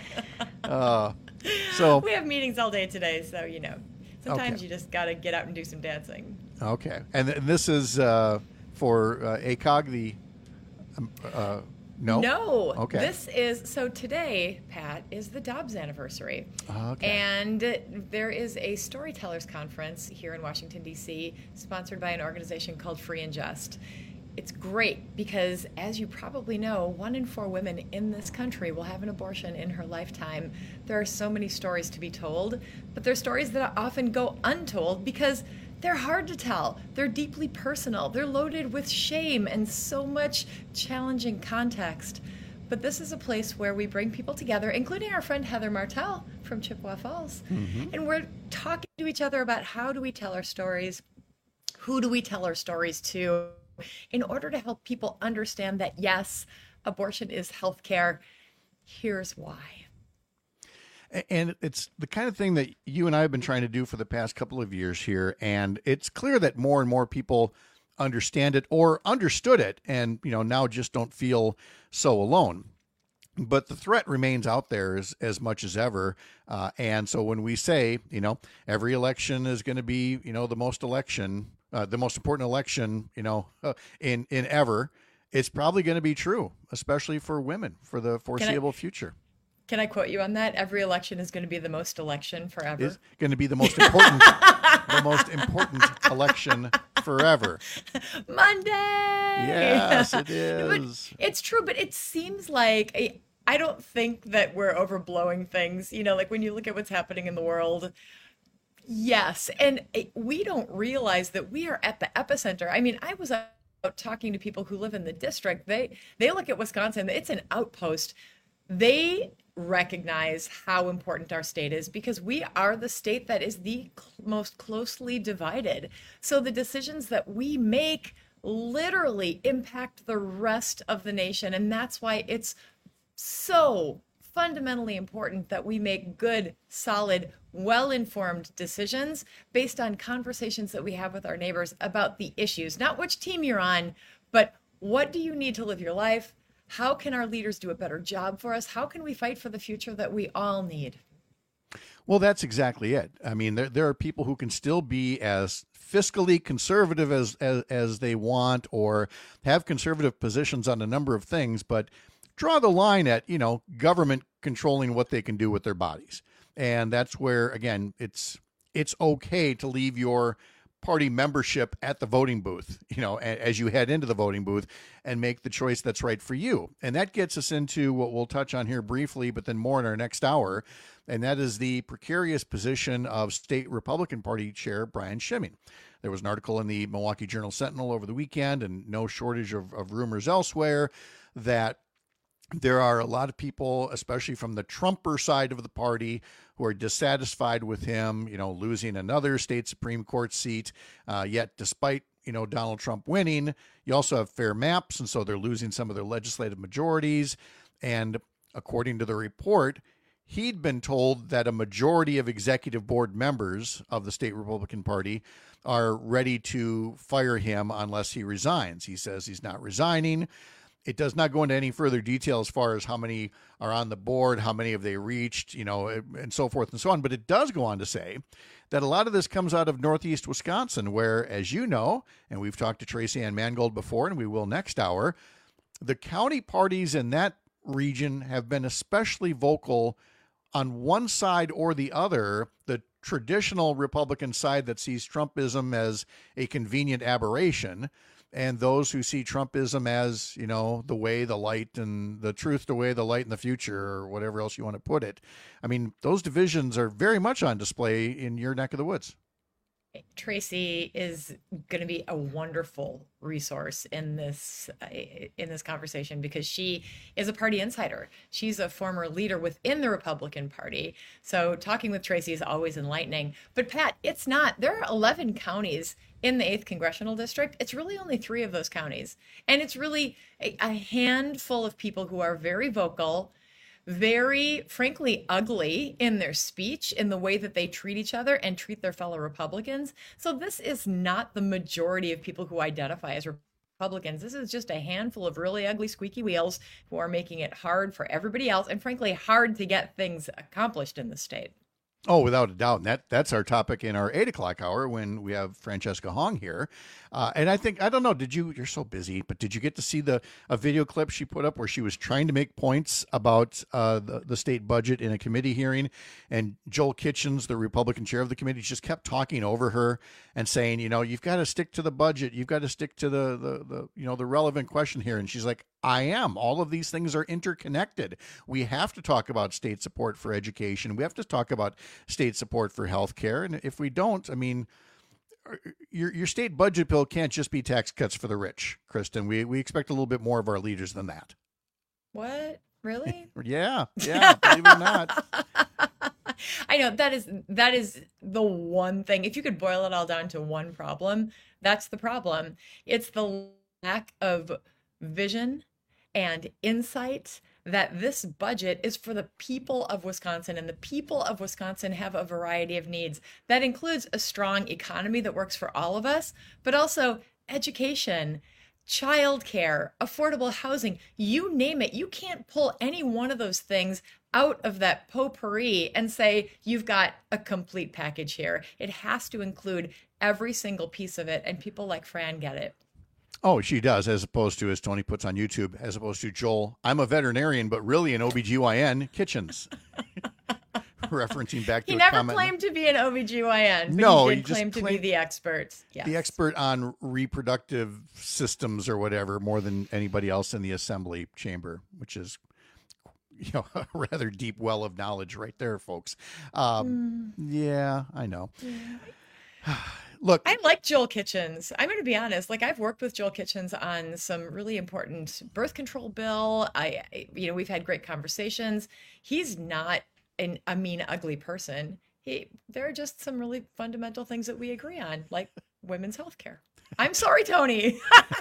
[SPEAKER 14] So
[SPEAKER 3] we have meetings all day today, so, sometimes
[SPEAKER 14] okay.
[SPEAKER 3] You just got to get out and do some dancing.
[SPEAKER 14] Okay. And this is... for ACOG, no?
[SPEAKER 3] No.
[SPEAKER 14] Okay.
[SPEAKER 3] This is, so today, Pat, is the Dobbs anniversary.
[SPEAKER 14] Okay.
[SPEAKER 3] And there is a storytellers conference here in Washington, D.C., sponsored by an organization called Free and Just. It's great because, as you probably know, 1 in 4 women in this country will have an abortion in her lifetime. There are so many stories to be told, but they're stories that often go untold because they're hard to tell. They're deeply personal. They're loaded with shame and so much challenging context. but this is a place where we bring people together, including our friend Heather Martell from Chippewa Falls. And we're talking to each other about how do we tell our stories, who do we tell our stories to, in order to help people understand that, yes, abortion is health care. Here's why.
[SPEAKER 14] And it's the kind of thing that you and I have been trying to do for the past couple of years here. And it's clear that more and more people understand it or understood it and, now just don't feel so alone. But the threat remains out there as much as ever. And so when we say, every election is going to be, the most important election, in ever, it's probably going to be true, especially for women for the foreseeable future.
[SPEAKER 3] Can I quote you on that? Every election is going to be the most election forever.
[SPEAKER 14] It's going to be the most important, election forever.
[SPEAKER 3] Monday.
[SPEAKER 14] Yes, it is.
[SPEAKER 3] But it's true, but it seems like I don't think that we're overblowing things. Like when you look at what's happening in the world. Yes, and we don't realize that we are at the epicenter. I mean, I was out talking to people who live in the district. They look at Wisconsin. It's an outpost. They recognize how important our state is because we are the state that is the most closely divided. So the decisions that we make literally impact the rest of the nation. And that's why it's so fundamentally important that we make good, solid, well-informed decisions based on conversations that we have with our neighbors about the issues, not which team you're on, but what do you need to live your life? How can our leaders do a better job for us? How can we fight for the future that we all need?
[SPEAKER 14] Well, that's exactly it. I mean, there are people who can still be as fiscally conservative as they want or have conservative positions on a number of things, but draw the line at, government controlling what they can do with their bodies. And that's where, again, it's okay to leave your party membership at the voting booth, as you head into the voting booth and make the choice that's right for you. And that gets us into what we'll touch on here briefly, but then more in our next hour. And that is the precarious position of state Republican Party Chair Brian Schimming. There was an article in the Milwaukee Journal-Sentinel over the weekend, and no shortage of rumors elsewhere, that there are a lot of people, especially from the Trumper side of the party, who are dissatisfied with him, losing another state Supreme Court seat. Yet despite, Donald Trump winning, you also have fair maps. And so they're losing some of their legislative majorities. And according to the report, he'd been told that a majority of executive board members of the state Republican Party are ready to fire him unless he resigns. He says he's not resigning. It does not go into any further detail as far as how many are on the board, how many have they reached, and so forth and so on. But it does go on to say that a lot of this comes out of Northeast Wisconsin, where, as you know, and we've talked to Tracy Ann Mangold before, and we will next hour, the county parties in that region have been especially vocal on one side or the other, the traditional Republican side that sees Trumpism as a convenient aberration, and those who see Trumpism as, the way, the light, and the truth, the way, the light, and the future, or whatever else you want to put it. I mean, those divisions are very much on display in your neck of the woods.
[SPEAKER 3] Tracy is going to be a wonderful resource in this conversation because she is a party insider. She's a former leader within the Republican Party. So talking with Tracy is always enlightening. But Pat, it's not. There are 11 counties in the 8th Congressional District. It's really only 3 of those counties. And it's really a handful of people who are very vocal, very, frankly, ugly in their speech, in the way that they treat each other and treat their fellow Republicans. So this is not the majority of people who identify as Republicans. This is just a handful of really ugly squeaky wheels who are making it hard for everybody else and, frankly, hard to get things accomplished in the state.
[SPEAKER 14] Oh, without a doubt. And that's our topic in our 8 o'clock hour when we have Francesca Hong here. And I don't know, you're so busy, but did you get to see a video clip she put up where she was trying to make points about the state budget in a committee hearing? And Joel Kitchens, the Republican chair of the committee, just kept talking over her and saying, you've got to stick to the budget. You've got to stick to the relevant question here. And she's like, I am. All of these things are interconnected. We have to talk about state support for education. We have to talk about state support for health care. And if we don't, I mean, your state budget bill can't just be tax cuts for the rich, Kristen. We expect a little bit more of our leaders than that.
[SPEAKER 3] What? Really?
[SPEAKER 14] Yeah, believe it or not.
[SPEAKER 3] I know that is the one thing. If you could boil it all down to one problem, that's the problem. It's the lack of vision and insight that this budget is for the people of Wisconsin, and the people of Wisconsin have a variety of needs. That includes a strong economy that works for all of us, but also education, childcare, affordable housing, you name it. You can't pull any one of those things out of that potpourri and say you've got a complete package here. It has to include every single piece of it, and people like Fran get it.
[SPEAKER 14] Oh, she does, as opposed to, as Tony puts on YouTube, as opposed to Joel, I'm a veterinarian, but really an OBGYN, Kitchens. Referencing back to
[SPEAKER 3] he
[SPEAKER 14] a
[SPEAKER 3] never
[SPEAKER 14] comment.
[SPEAKER 3] claimed to be an OBGYN, but
[SPEAKER 14] No,
[SPEAKER 3] he
[SPEAKER 14] he
[SPEAKER 3] did
[SPEAKER 14] just
[SPEAKER 3] claim to be the expert. Yes.
[SPEAKER 14] The expert on reproductive systems or whatever, more than anybody else in the assembly chamber, which is, a rather deep well of knowledge right there, folks. Yeah, I know. Yeah. Look,
[SPEAKER 3] I like Joel Kitchens. I'm going to be honest. Like, I've worked with Joel Kitchens on some really important birth control bill. We've had great conversations. He's not a mean, ugly person. There are just some really fundamental things that we agree on, like women's health care. I'm sorry, Tony.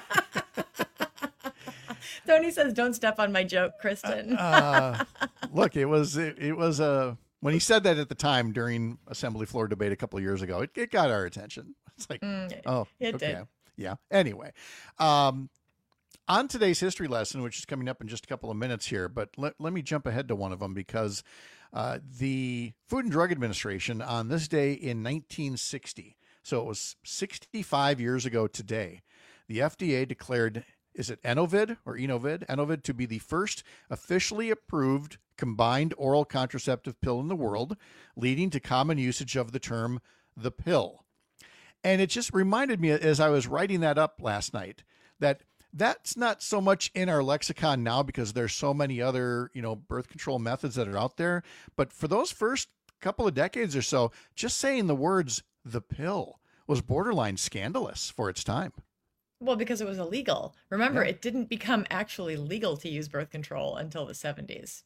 [SPEAKER 3] Tony says, "Don't step on my joke, Kristen."
[SPEAKER 14] Look, it was when he said that at the time during assembly floor debate a couple of years ago, it got our attention. It's like,
[SPEAKER 3] it did.
[SPEAKER 14] Yeah. Anyway, on today's history lesson, which is coming up in just a couple of minutes here, but let me jump ahead to one of them because the Food and Drug Administration on this day in 1960, so it was 65 years ago today, the FDA declared, is it Enovid or Enovid? Enovid to be the first officially approved combined oral contraceptive pill in the world, leading to common usage of the term the pill. And it just reminded me as I was writing that up last night that that's not so much in our lexicon now because there's so many other, birth control methods that are out there. But for those first couple of decades or so, just saying the words the pill was borderline scandalous for its time.
[SPEAKER 3] Well, because it was illegal. Remember, It didn't become actually legal to use birth control until the 70s.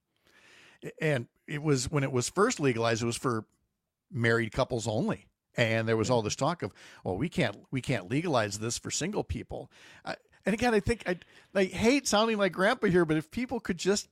[SPEAKER 14] And it was, when it was first legalized, it was for married couples only. And there was all this talk of, well, we can't legalize this for single people. And again, I think I hate sounding like grandpa here, but if people could just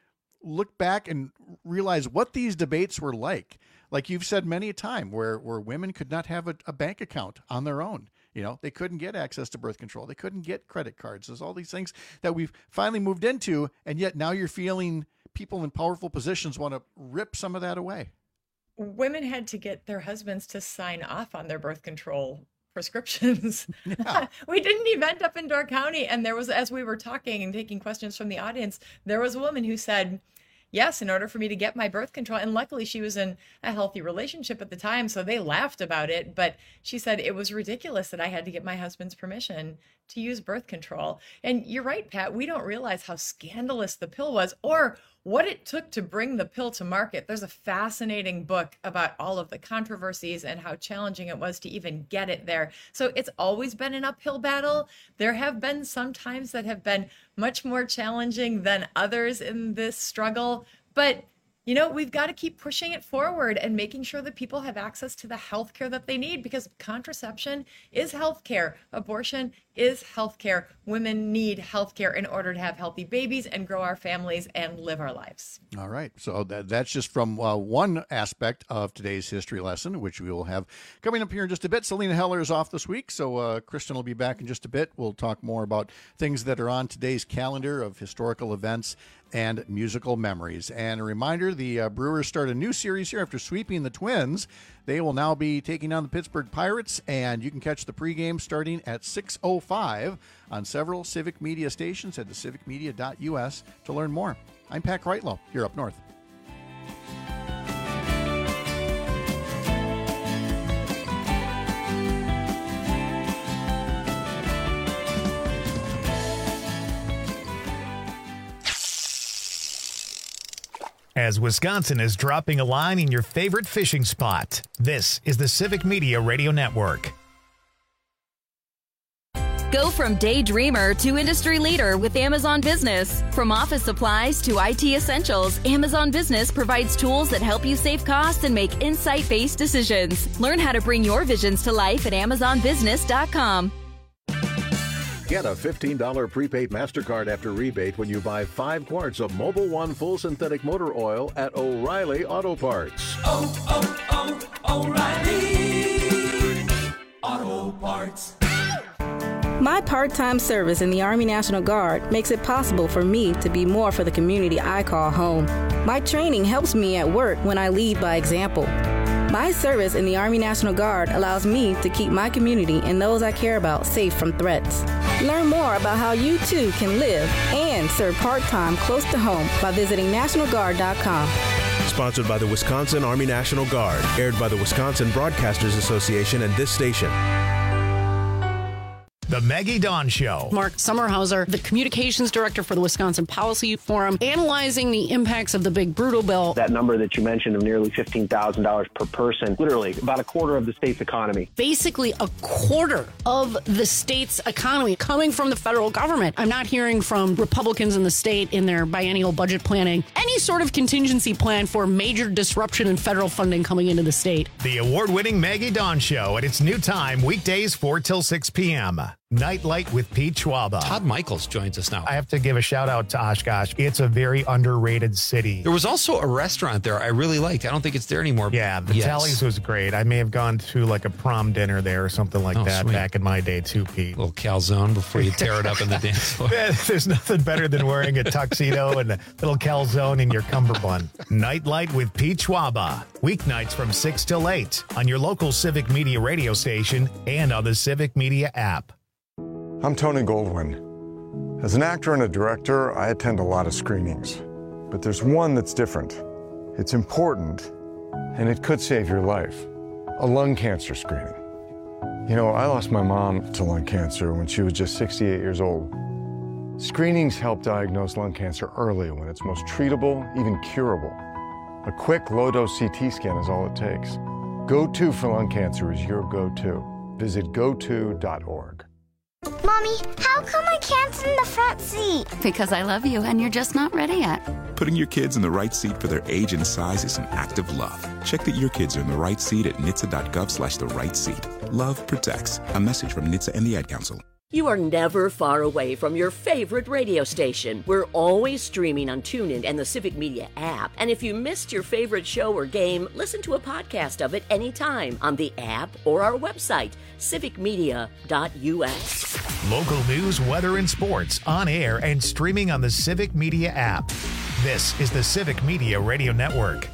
[SPEAKER 14] look back and realize what these debates were like you've said many a time, where women could not have a bank account on their own. They couldn't get access to birth control. They couldn't get credit cards. There's all these things that we've finally moved into. And yet now you're feeling people in powerful positions want to rip some of that away.
[SPEAKER 3] Women had to get their husbands to sign off on their birth control prescriptions. Yeah. We did an event up in Door County, and there was, as we were talking and taking questions from the audience, there was a woman who said, yes, in order for me to get my birth control, and luckily she was in a healthy relationship at the time, so they laughed about it, but she said it was ridiculous that I had to get my husband's permission to use birth control. And you're right, Pat, we don't realize how scandalous the pill was or what it took to bring the pill to market. There's a fascinating book about all of the controversies and how challenging it was to even get it there. So it's always been an uphill battle. There have been some times that have been much more challenging than others in this struggle, but we've got to keep pushing it forward and making sure that people have access to the health care that they need, because contraception is health care. Abortion is health care. Women need health care in order to have healthy babies and grow our families and live our lives.
[SPEAKER 14] All right. So that's just from one aspect of today's history lesson, which we will have coming up here in just a bit. Selena Heller is off this week, so Kristen will be back in just a bit. We'll talk more about things that are on today's calendar of historical events and musical memories. And a reminder, the Brewers start a new series here after sweeping the Twins. They will now be taking on the Pittsburgh Pirates, and you can catch the pregame starting at 6:05 on several Civic Media stations. Head to civicmedia.us to learn more. I'm Pat Kreitlow. You're up north.
[SPEAKER 2] As Wisconsin is dropping a line in your favorite fishing spot, this is the Civic Media Radio Network.
[SPEAKER 4] Go from daydreamer to industry leader with Amazon Business. From office supplies to IT essentials, Amazon Business provides tools that help you save costs and make insight-based decisions. Learn how to bring your visions to life at AmazonBusiness.com.
[SPEAKER 5] Get a $15 prepaid MasterCard after rebate when you buy 5 quarts of Mobil 1 full synthetic motor oil at O'Reilly Auto Parts.
[SPEAKER 6] O'Reilly Auto Parts.
[SPEAKER 7] My part-time service in the Army National Guard makes it possible for me to be more for the community I call home. My training helps me at work when I lead by example. My service in the Army National Guard allows me to keep my community and those I care about safe from threats. Learn more about how you too can live and serve part-time close to home by visiting NationalGuard.com.
[SPEAKER 9] Sponsored by the Wisconsin Army National Guard. Aired by the Wisconsin Broadcasters Association and this station.
[SPEAKER 2] The Maggie Dawn Show.
[SPEAKER 26] Mark Sommerhauser, the communications director for the Wisconsin Policy Forum, analyzing the impacts of the big brutal bill.
[SPEAKER 27] That number that you mentioned of nearly $15,000 per person, literally about a quarter of the state's economy.
[SPEAKER 26] Basically a quarter of the state's economy coming from the federal government. I'm not hearing from Republicans in the state in their biennial budget planning any sort of contingency plan for major disruption in federal funding coming into the state.
[SPEAKER 2] The award-winning Maggie Dawn Show at its new time, weekdays 4 till 6 p.m. Nightlight with Pete Schwaba.
[SPEAKER 13] Todd Michaels joins us now.
[SPEAKER 2] I have to give a shout out to Oshkosh. It's a very underrated city.
[SPEAKER 13] There was also a restaurant there I really liked. I don't think it's there anymore.
[SPEAKER 2] Yeah, the Tally's was great. I may have gone to like a prom dinner there or something like that back in my day too, Pete.
[SPEAKER 13] A little calzone before you tear it up in the dance floor.
[SPEAKER 2] There's nothing better than wearing a tuxedo and a little calzone in your cummerbund. Nightlight with Pete Schwaba. Weeknights from 6 till 8 on your local Civic Media radio station and on the Civic Media app.
[SPEAKER 28] I'm Tony Goldwyn. As an actor and a director, I attend a lot of screenings. But there's one that's different. It's important, and it could save your life. A lung cancer screening. You know, I lost my mom to lung cancer when she was just 68 years old. Screenings help diagnose lung cancer early when it's most treatable, even curable. A quick, low-dose CT scan is all it takes. Go-To for lung cancer is your go-to. Visit goto.org.
[SPEAKER 29] Mommy, how come I can't sit in the front seat?
[SPEAKER 30] Because I love you and you're just not ready yet.
[SPEAKER 31] Putting your kids in the right seat for their age and size is an act of love. Check that your kids are in the right seat at nhtsa.gov/the-right-seat. Love protects. A message from NHTSA and the Ad Council.
[SPEAKER 32] You are never far away from your favorite radio station. We're always streaming on TuneIn and the Civic Media app. And if you missed your favorite show or game, listen to a podcast of it anytime on the app or our website, civicmedia.us.
[SPEAKER 2] Local news, weather, and sports on air and streaming on the Civic Media app. This is the Civic Media Radio Network.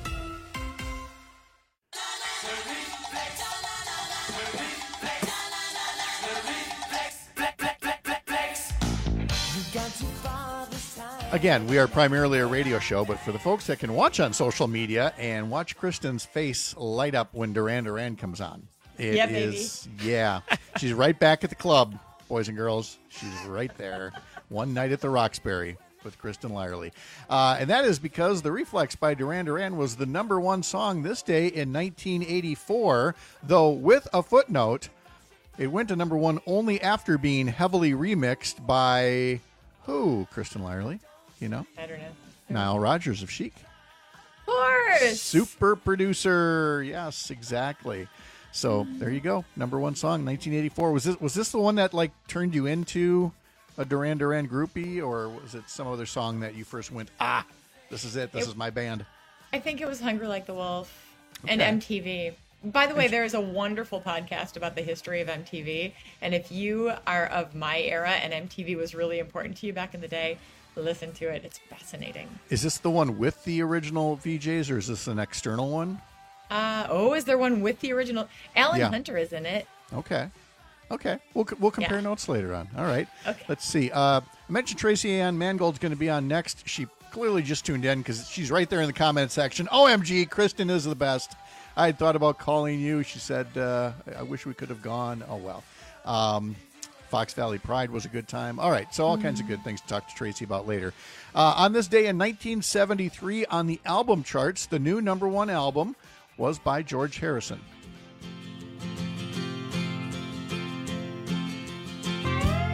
[SPEAKER 14] Again, we are primarily a radio show, but for the folks that can watch on social media and watch Kristen's face light up when Duran Duran comes on. It is, yeah. She's right back at the club, boys and girls. She's right there. One Night at the Roxbury with Kristen Lyerly. And that is because The Reflex by Duran Duran was the #1 song this day in 1984, though with a footnote, it went to #1 only after being heavily remixed by who, Kristen Lyerly? You know?
[SPEAKER 3] I don't know.
[SPEAKER 14] Nile Rodgers of Chic.
[SPEAKER 3] Of course.
[SPEAKER 14] Super producer. Yes, exactly. So there you go. #1 song, 1984. Was this the one that like turned you into a Duran Duran groupie, or was it some other song that you first went, this is it. This is my band?
[SPEAKER 3] I think it was Hungry Like the Wolf and MTV. By the way, there is a wonderful podcast about the history of MTV. And if you are of my era and MTV was really important to you back in the day, listen to it. It's fascinating.
[SPEAKER 14] Is this the one with the original VJs, or is this an external one?
[SPEAKER 3] Is there one with the original? Alan Hunter is in it.
[SPEAKER 14] Okay. We'll compare notes later on. All right.
[SPEAKER 3] Okay.
[SPEAKER 14] Let's see. I mentioned Tracy Ann Mangold's going to be on next. She clearly just tuned in because she's right there in the comment section. OMG, Kristen is the best. I had thought about calling you. She said, I wish we could have gone. Oh, well. Fox Valley Pride was a good time. All right, so all kinds of good things to talk to Tracy about later. On this day in 1973, on the album charts, the new #1 album was by George Harrison.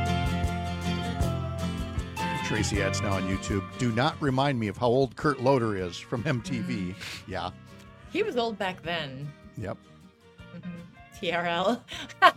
[SPEAKER 14] Tracy Adds now on YouTube. Do not remind me of how old Kurt Loder is from MTV. Yeah.
[SPEAKER 3] He was old back then.
[SPEAKER 14] Yep.
[SPEAKER 3] TRL.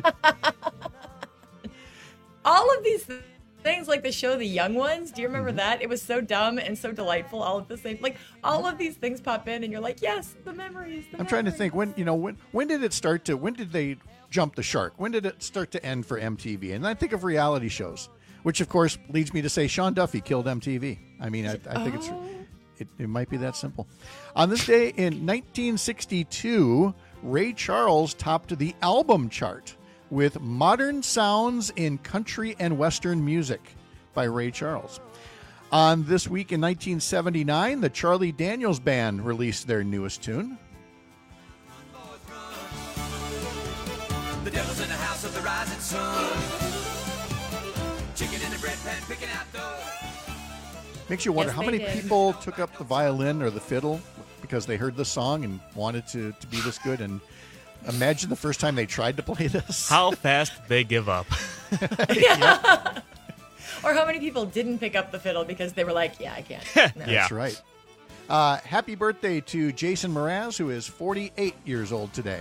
[SPEAKER 3] All of these things, like the show The Young Ones. Do you remember that? It was so dumb and so delightful. All at the same, like all of these things pop in, and you're like, yes, the memories.
[SPEAKER 14] I'm trying to think when did it start to? When did they jump the shark? When did it start to end for MTV? And I think of reality shows, which of course leads me to say Sean Duffy killed MTV. I mean, I think it might be that simple. On this day in 1962, Ray Charles topped the album chart with Modern Sounds in Country and Western Music by Ray Charles. On this week in 1979, the Charlie Daniels Band released their newest tune.
[SPEAKER 6] The devil's in the house of the rising sun. Chicken in the bread pan picking out dough.
[SPEAKER 14] Makes you wonder
[SPEAKER 3] Yes,
[SPEAKER 14] how
[SPEAKER 3] they
[SPEAKER 14] many
[SPEAKER 3] did.
[SPEAKER 14] people took up the violin or the fiddle because they heard the song and wanted to be this good. And imagine the first time they tried to play this.
[SPEAKER 1] How fast they give up.
[SPEAKER 3] Or how many people didn't pick up the fiddle because they were like, yeah, I can't. No.
[SPEAKER 14] That's right. Happy birthday to Jason Mraz, who is 48 years old today.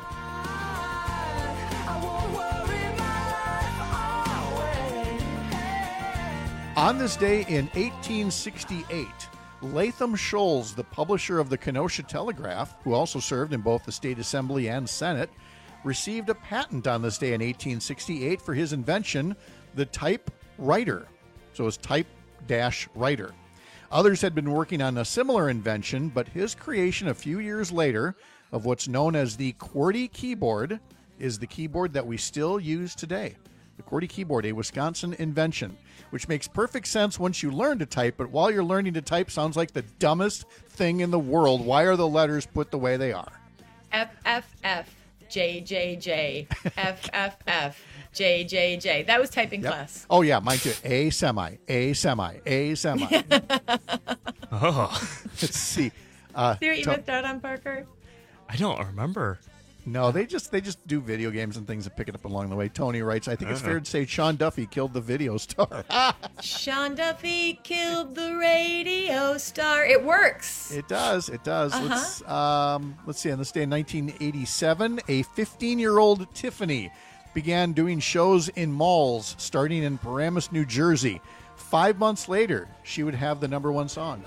[SPEAKER 14] On this day in 1868, Latham Scholes, the publisher of the Kenosha Telegraph, who also served in both the State Assembly and Senate, received a patent on this day in 1868 for his invention, the typewriter. So it's type-writer. Others had been working on a similar invention, but his creation a few years later of what's known as the QWERTY keyboard is the keyboard that we still use today. The QWERTY keyboard, a Wisconsin invention, which makes perfect sense once you learn to type, but while you're learning to type, sounds like the dumbest thing in the world. Why are the letters put the way they are?
[SPEAKER 3] F, F, F, J, J, J, F, F, F, J, J, J. That was typing class.
[SPEAKER 14] Oh, yeah, mine too. A semi, A semi, A semi.
[SPEAKER 1] Oh.
[SPEAKER 14] Let's see.
[SPEAKER 3] See what you missed out on, Parker?
[SPEAKER 1] I don't remember.
[SPEAKER 14] No, they just do video games and things and pick it up along the way. Tony writes, I think it's fair to say Sean Duffy killed the video star.
[SPEAKER 3] Sean Duffy killed the radio star. It works.
[SPEAKER 14] It does. It does. Let's see. On this day in 1987, a 15-year-old Tiffany began doing shows in malls starting in Paramus, New Jersey. 5 months later, she would have the number one song.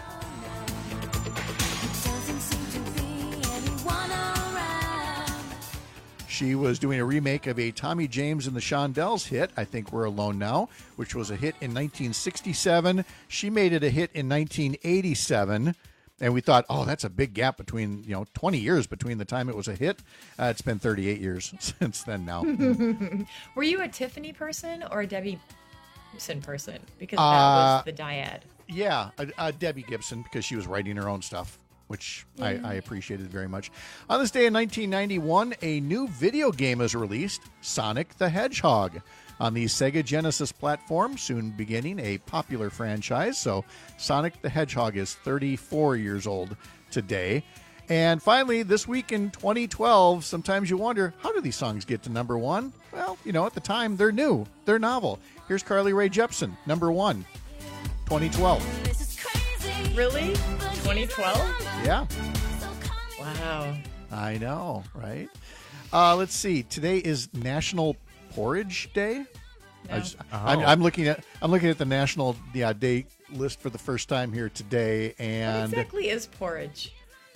[SPEAKER 14] She was doing a remake of a Tommy James and the Shondells hit, I Think We're Alone Now, which was a hit in 1967. She made it a hit in 1987. And we thought, oh, that's a big gap between, 20 years between the time it was a hit. It's been 38 years since then now.
[SPEAKER 3] Were you a Tiffany person or a Debbie Gibson person? Because that was the dyad.
[SPEAKER 14] Yeah, Debbie Gibson, because she was writing her own stuff, which I appreciated very much. On this day in 1991, a new video game is released, Sonic the Hedgehog, on the Sega Genesis platform, soon beginning a popular franchise. So Sonic the Hedgehog is 34 years old today. And finally, this week in 2012, sometimes you wonder, how do these songs get to number one? Well, at the time, they're new. They're novel. Here's Carly Rae Jepsen, number one, 2012.
[SPEAKER 3] Really? 2012?
[SPEAKER 14] Yeah.
[SPEAKER 3] Wow.
[SPEAKER 14] I know, right? Let's see. Today is National Porridge Day.
[SPEAKER 3] No.
[SPEAKER 14] I'm looking at the national day list for the first time here today, and
[SPEAKER 3] What exactly is porridge?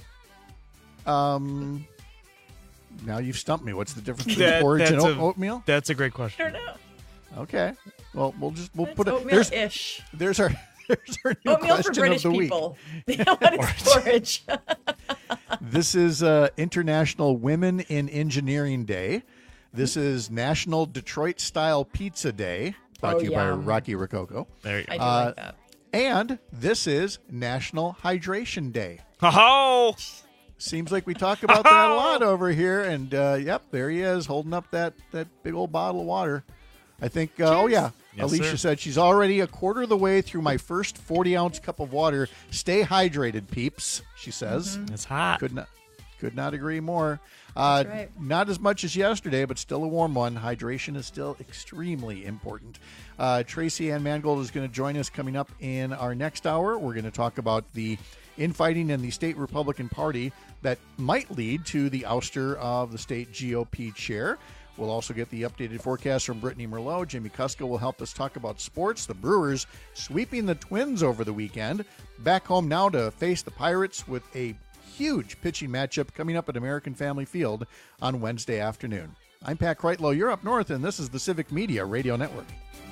[SPEAKER 14] Now you've stumped me. What's the difference between porridge and oatmeal?
[SPEAKER 1] That's a great question.
[SPEAKER 3] I don't know.
[SPEAKER 14] Okay. Well, we'll put it.
[SPEAKER 3] Oatmeal-ish.
[SPEAKER 14] There's our new
[SPEAKER 3] Oatmeal
[SPEAKER 14] question
[SPEAKER 3] for British
[SPEAKER 14] of the
[SPEAKER 3] people. They know what is porridge.
[SPEAKER 14] This is International Women in Engineering Day. This is National Detroit Style Pizza Day, brought to you by Rocky Rococo.
[SPEAKER 1] There you go.
[SPEAKER 3] I do like that.
[SPEAKER 14] And this is National Hydration Day.
[SPEAKER 1] Oh!
[SPEAKER 14] Seems like we talk about that a lot over here. And, yep, there he is, holding up that big old bottle of water. I think, oh, yeah.
[SPEAKER 1] Yes,
[SPEAKER 14] Alicia
[SPEAKER 1] sir.
[SPEAKER 14] said she's already a quarter of the way through my first 40-ounce cup of water. Stay hydrated, peeps, she says.
[SPEAKER 1] It's hot.
[SPEAKER 14] Could Could not agree more.
[SPEAKER 3] That's right.
[SPEAKER 14] Not as much as yesterday, but still a warm one. Hydration is still extremely important. Tracy Ann Mangold is going to join us coming up in our next hour. We're going to talk about the infighting in the state Republican Party that might lead to the ouster of the state GOP chair. We'll also get the updated forecast from Brittany Merlot. Jamie Kuska will help us talk about sports. The Brewers sweeping the Twins over the weekend. Back home now to face the Pirates with a huge pitching matchup coming up at American Family Field on Wednesday afternoon. I'm Pat Kreitlow. You're up north, and this is the Civic Media Radio Network.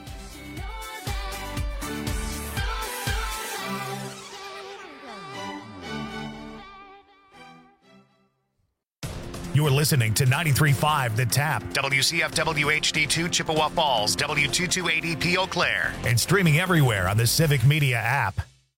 [SPEAKER 2] You're listening to 93.5 The Tap, WCFW HD2 Chippewa Falls, W2280P Eau Claire, and streaming everywhere on the Civic Media app.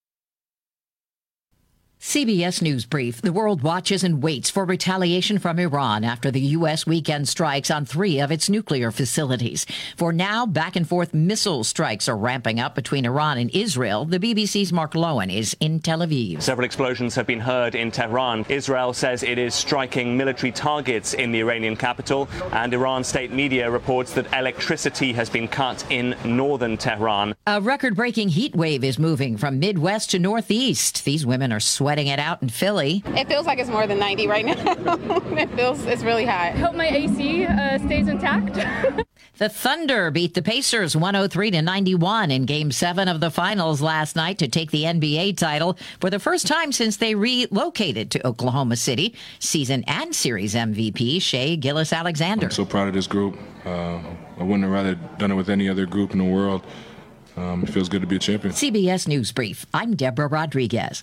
[SPEAKER 8] CBS News Brief. The world watches and waits for retaliation from Iran after the U.S. weekend strikes on 3 of its nuclear facilities. For now, back-and-forth missile strikes are ramping up between Iran and Israel. The BBC's Mark Lowen is in Tel Aviv.
[SPEAKER 11] Several explosions have been heard in Tehran. Israel says it is striking military targets in the Iranian capital, and Iran state media reports that electricity has been cut in northern Tehran.
[SPEAKER 8] A record-breaking heat wave is moving from Midwest to Northeast. These women are sweating it out in Philly.
[SPEAKER 12] It feels like it's more than 90 right now. It's really hot.
[SPEAKER 15] Hope my AC stays intact.
[SPEAKER 8] The Thunder beat the Pacers 103-91 in Game 7 of the finals last night to take the NBA title for the first time since they relocated to Oklahoma City. Season and series MVP Shai Gilgeous-Alexander.
[SPEAKER 16] I'm so proud of this group. I wouldn't have rather done it with any other group in the world. It feels good to be a champion.
[SPEAKER 8] CBS News Brief. I'm Deborah Rodriguez.